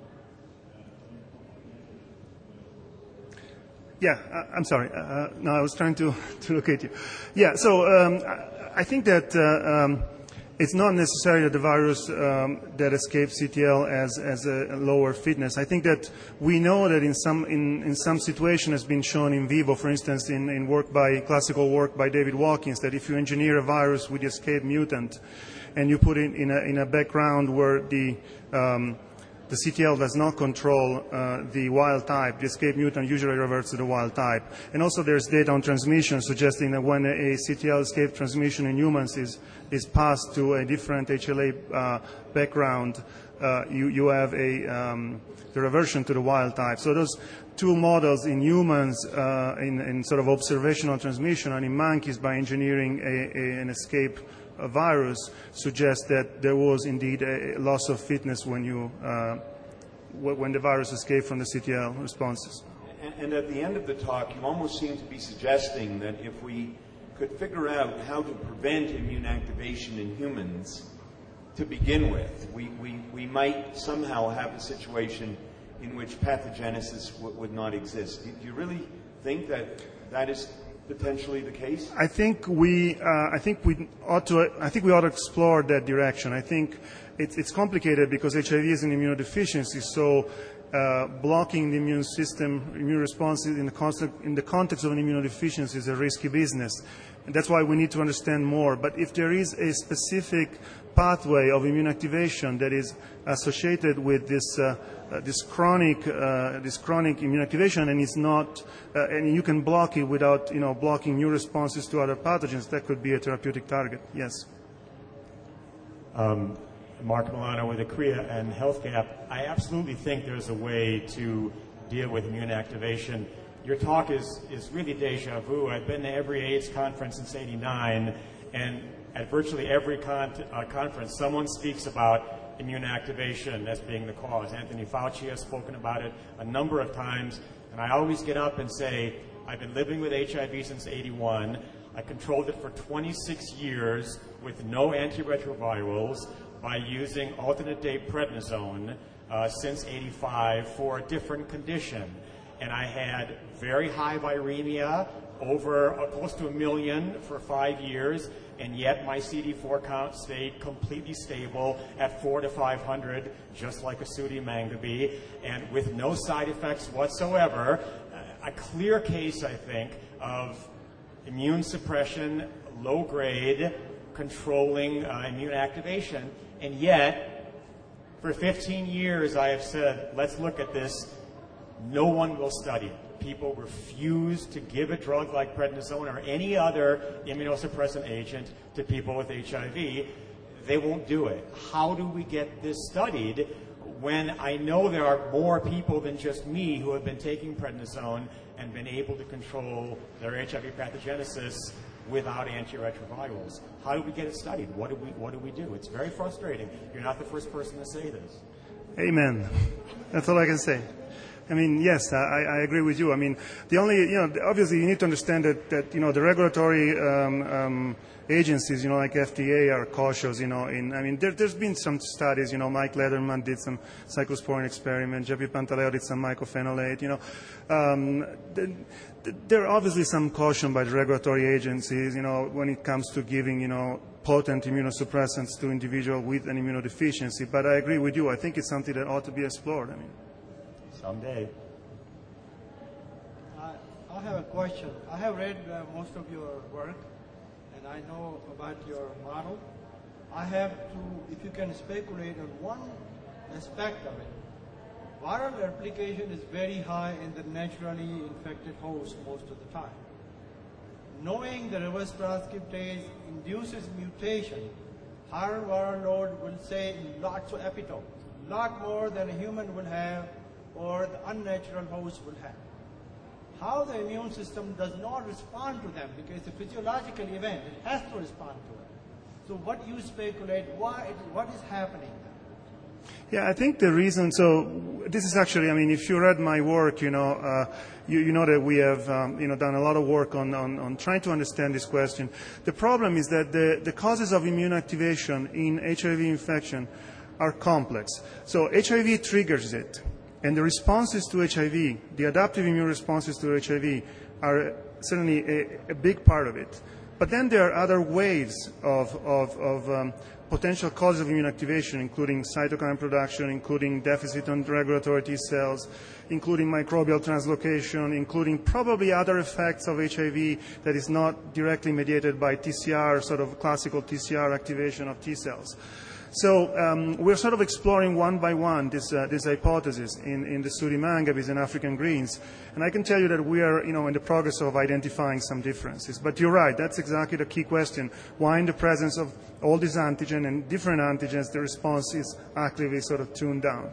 Yeah, uh, I'm sorry. Uh, no, I was trying to, to locate you. Yeah, so um, I, I think that uh, um, it's not necessarily that the virus um, that escapes C T L as, as a lower fitness. I think that we know that in some, in, in some situation has been shown in vivo, for instance, in, in work by, classical work by David Watkins, that if you engineer a virus with the escape mutant and you put it in a, in a background where the um, the C T L does not control uh, the wild type, the escape mutant usually reverts to the wild type. And also there's data on transmission suggesting that when a, a C T L escape transmission in humans is, is passed to a different H L A uh, background, uh, you, you have a, um, the reversion to the wild type. So those two models in humans uh, in, in sort of observational transmission and in monkeys by engineering a, a, an escape a virus suggests that there was indeed a loss of fitness when you uh, when the virus escaped from the C T L responses. And, and at the end of the talk, you almost seem to be suggesting that if we could figure out how to prevent immune activation in humans to begin with, we, we, we might somehow have a situation in which pathogenesis w- would not exist. Do you really think that that is potentially the case? I think we, uh, I think we ought to, I think we ought to explore that direction. I think it's, it's complicated because H I V is an immunodeficiency, so uh, blocking the immune system, immune responses in the, context, in the context of an immunodeficiency is a risky business. And that's why we need to understand more. But if there is a specific pathway of immune activation that is associated with this uh, uh, this chronic uh, this chronic immune activation, and it's not uh, and you can block it without you know blocking new responses to other pathogens, that could be a therapeutic target. Yes. Um, Mark Milano with Akria and HealthGap. I absolutely think there's a way to deal with immune activation. Your talk is, is really deja vu. I've been to every AIDS conference since eighty-nine, and at virtually every con- uh, conference, someone speaks about immune activation as being the cause. Anthony Fauci has spoken about it a number of times, and I always get up and say, I've been living with H I V since eighty-one. I controlled it for twenty-six years with no antiretrovirals by using alternate day prednisone uh, since eighty-five for a different condition. And I had very high viremia, over uh, close to a million for five years, and yet my C D four count stayed completely stable at four to five hundred, just like a Sudi Mangabe, and with no side effects whatsoever. A clear case, I think, of immune suppression, low grade, controlling uh, immune activation, and yet, for fifteen years I have said, let's look at this. No one will study it. people refuse to give a drug like prednisone or any other immunosuppressant agent to people with H I V. They won't do it. How do we get this studied when I know there are more people than just me who have been taking prednisone and been able to control their H I V pathogenesis without antiretrovirals? How do we get it studied? What do we what do we do? It's very frustrating. You're not the first person to say this. Amen. That's all I can say. I mean, yes, I, I agree with you. I mean, the only, you know, obviously you need to understand that, that you know, the regulatory um, um, agencies, you know, like F D A are cautious, you know, in, I mean, there, there's been some studies, you know, Mike Lederman did some cyclosporin experiment, J P Pantaleo did some mycophenolate, you know. Um, the, the, there are obviously some caution by the regulatory agencies, you know, when it comes to giving, you know, potent immunosuppressants to individuals with an immunodeficiency. But I agree with you. I think it's something that ought to be explored. I mean, someday. I, I have a question. I have read uh, most of your work, and I know about your model. I have to, if you can speculate on one aspect of it. Viral replication is very high in the naturally infected host most of the time. Knowing the reverse transcriptase induces mutation, higher viral load will say lots of epitopes, lot more than a human will have or the unnatural host will have. How the immune system does not respond to them, because it's a physiological event, it has to respond to it. So what you speculate, why it, what is happening? Yeah, I think the reason, so this is actually, I mean, if you read my work, you know, uh, you, you know that we have, um, you know, done a lot of work on, on, on trying to understand this question. The problem is that the, the causes of immune activation in H I V infection are complex. So H I V triggers it, and the responses to H I V, the adaptive immune responses to H I V, are certainly a, a big part of it. But then there are other waves of, of, of um, potential causes of immune activation, including cytokine production, including deficit on regulatory T cells, including microbial translocation, including probably other effects of H I V that is not directly mediated by T C R, sort of classical T C R activation of T cells. So um, we're sort of exploring one by one this, uh, this hypothesis in, in the Sudi mangabees and African greens. And I can tell you that we are, you know, in the progress of identifying some differences. But you're right, that's exactly the key question. Why in the presence of all these antigens and different antigens, the response is actively sort of tuned down?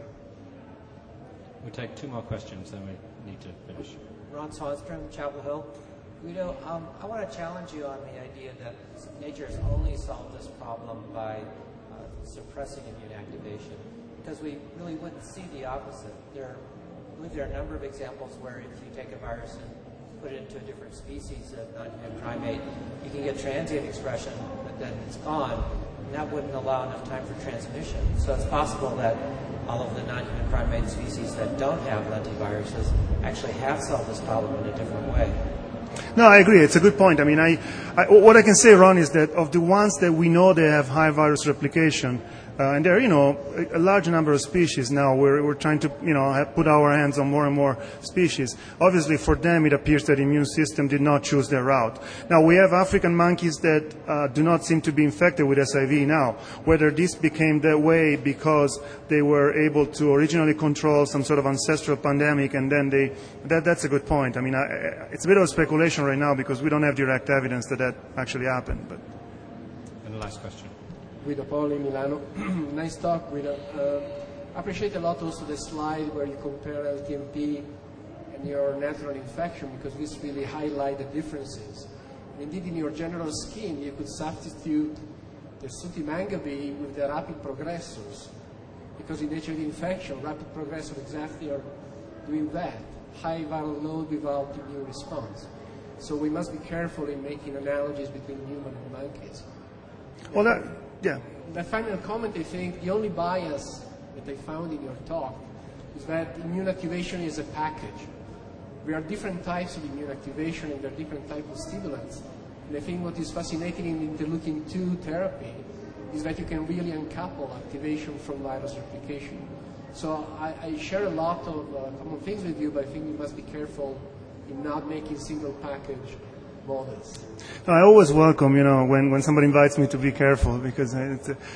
We'll take two more questions, then we need to finish. Ron Swanstrom, Chapel Hill. Guido, um, I want to challenge you on the idea that nature has only solved this problem by suppressing immune activation, because we really wouldn't see the opposite. There, I believe there are a number of examples where if you take a virus and put it into a different species of non-human primate, you can get transient expression, but then it's gone, and that wouldn't allow enough time for transmission. So it's possible that all of the non-human primate species that don't have lentiviruses actually have solved this problem in a different way. No, I agree. It's a good point. I mean, I, I, what I can say, Ron, is that of the ones that we know they have high virus replication, uh, and there are, you know, a, a large number of species now. We're, we're trying to, you know, have put our hands on more and more species. Obviously, for them, it appears that the immune system did not choose their route. Now, we have African monkeys that uh, do not seem to be infected with S I V now. Whether this became that way because they were able to originally control some sort of ancestral pandemic, and then they, that, that's a good point. I mean, I, it's a bit of speculation right now because we don't have direct evidence that that actually happened. But. And the last question. Guido Poli, Milano. Nice talk, Guido. Uh, I appreciate a lot also the slide where you compare L T M P and your natural infection, because this really highlight the differences. And indeed, in your general scheme, you could substitute the Sudi mangabe with the rapid progressors, because in H I V infection, rapid progressors exactly are doing that, high viral load without immune response. So we must be careful in making analogies between human and monkeys. Well, that, yeah. The final comment, I think, the only bias that I found in your talk is that immune activation is a package. There are different types of immune activation and there are different types of stimulants. And I think what is fascinating in interleukin two therapy is that you can really uncouple activation from virus replication. So I, I share a lot of uh, common things with you, but I think we must be careful in not making single package models. No, I always welcome, you know, when, when somebody invites me to be careful, because it's,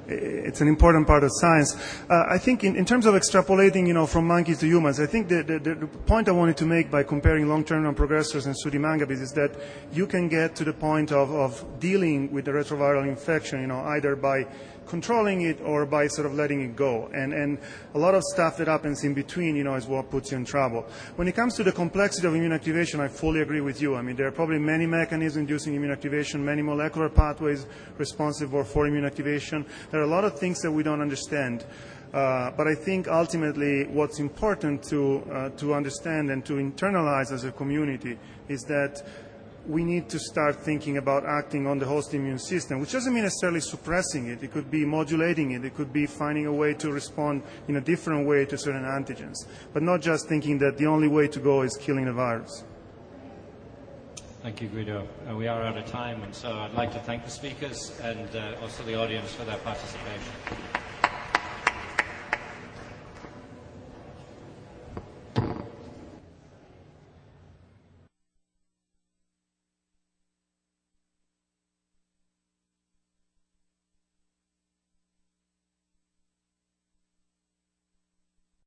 it's an important part of science. Uh, I think in, in terms of extrapolating, you know, from monkeys to humans, I think the, the, the point I wanted to make by comparing long-term non-progressors and pseudomangabes is that you can get to the point of, of dealing with the retroviral infection, you know, either by controlling it or by sort of letting it go. And, and a lot of stuff that happens in between, you know, is what puts you in trouble. When it comes to the complexity of immune activation, I fully agree with you. I mean, there are probably many mechanisms inducing immune activation, many molecular pathways responsible for, for immune activation. There are a lot of things that we don't understand. Uh, but I think ultimately what's important to, uh, to understand and to internalize as a community is that we need to start thinking about acting on the host immune system, which doesn't mean necessarily suppressing it. It could be modulating it. It could be finding a way to respond in a different way to certain antigens, but not just thinking that the only way to go is killing the virus. Thank you, Guido. Uh, we are out of time, and so I'd like to thank the speakers and uh, also the audience for their participation.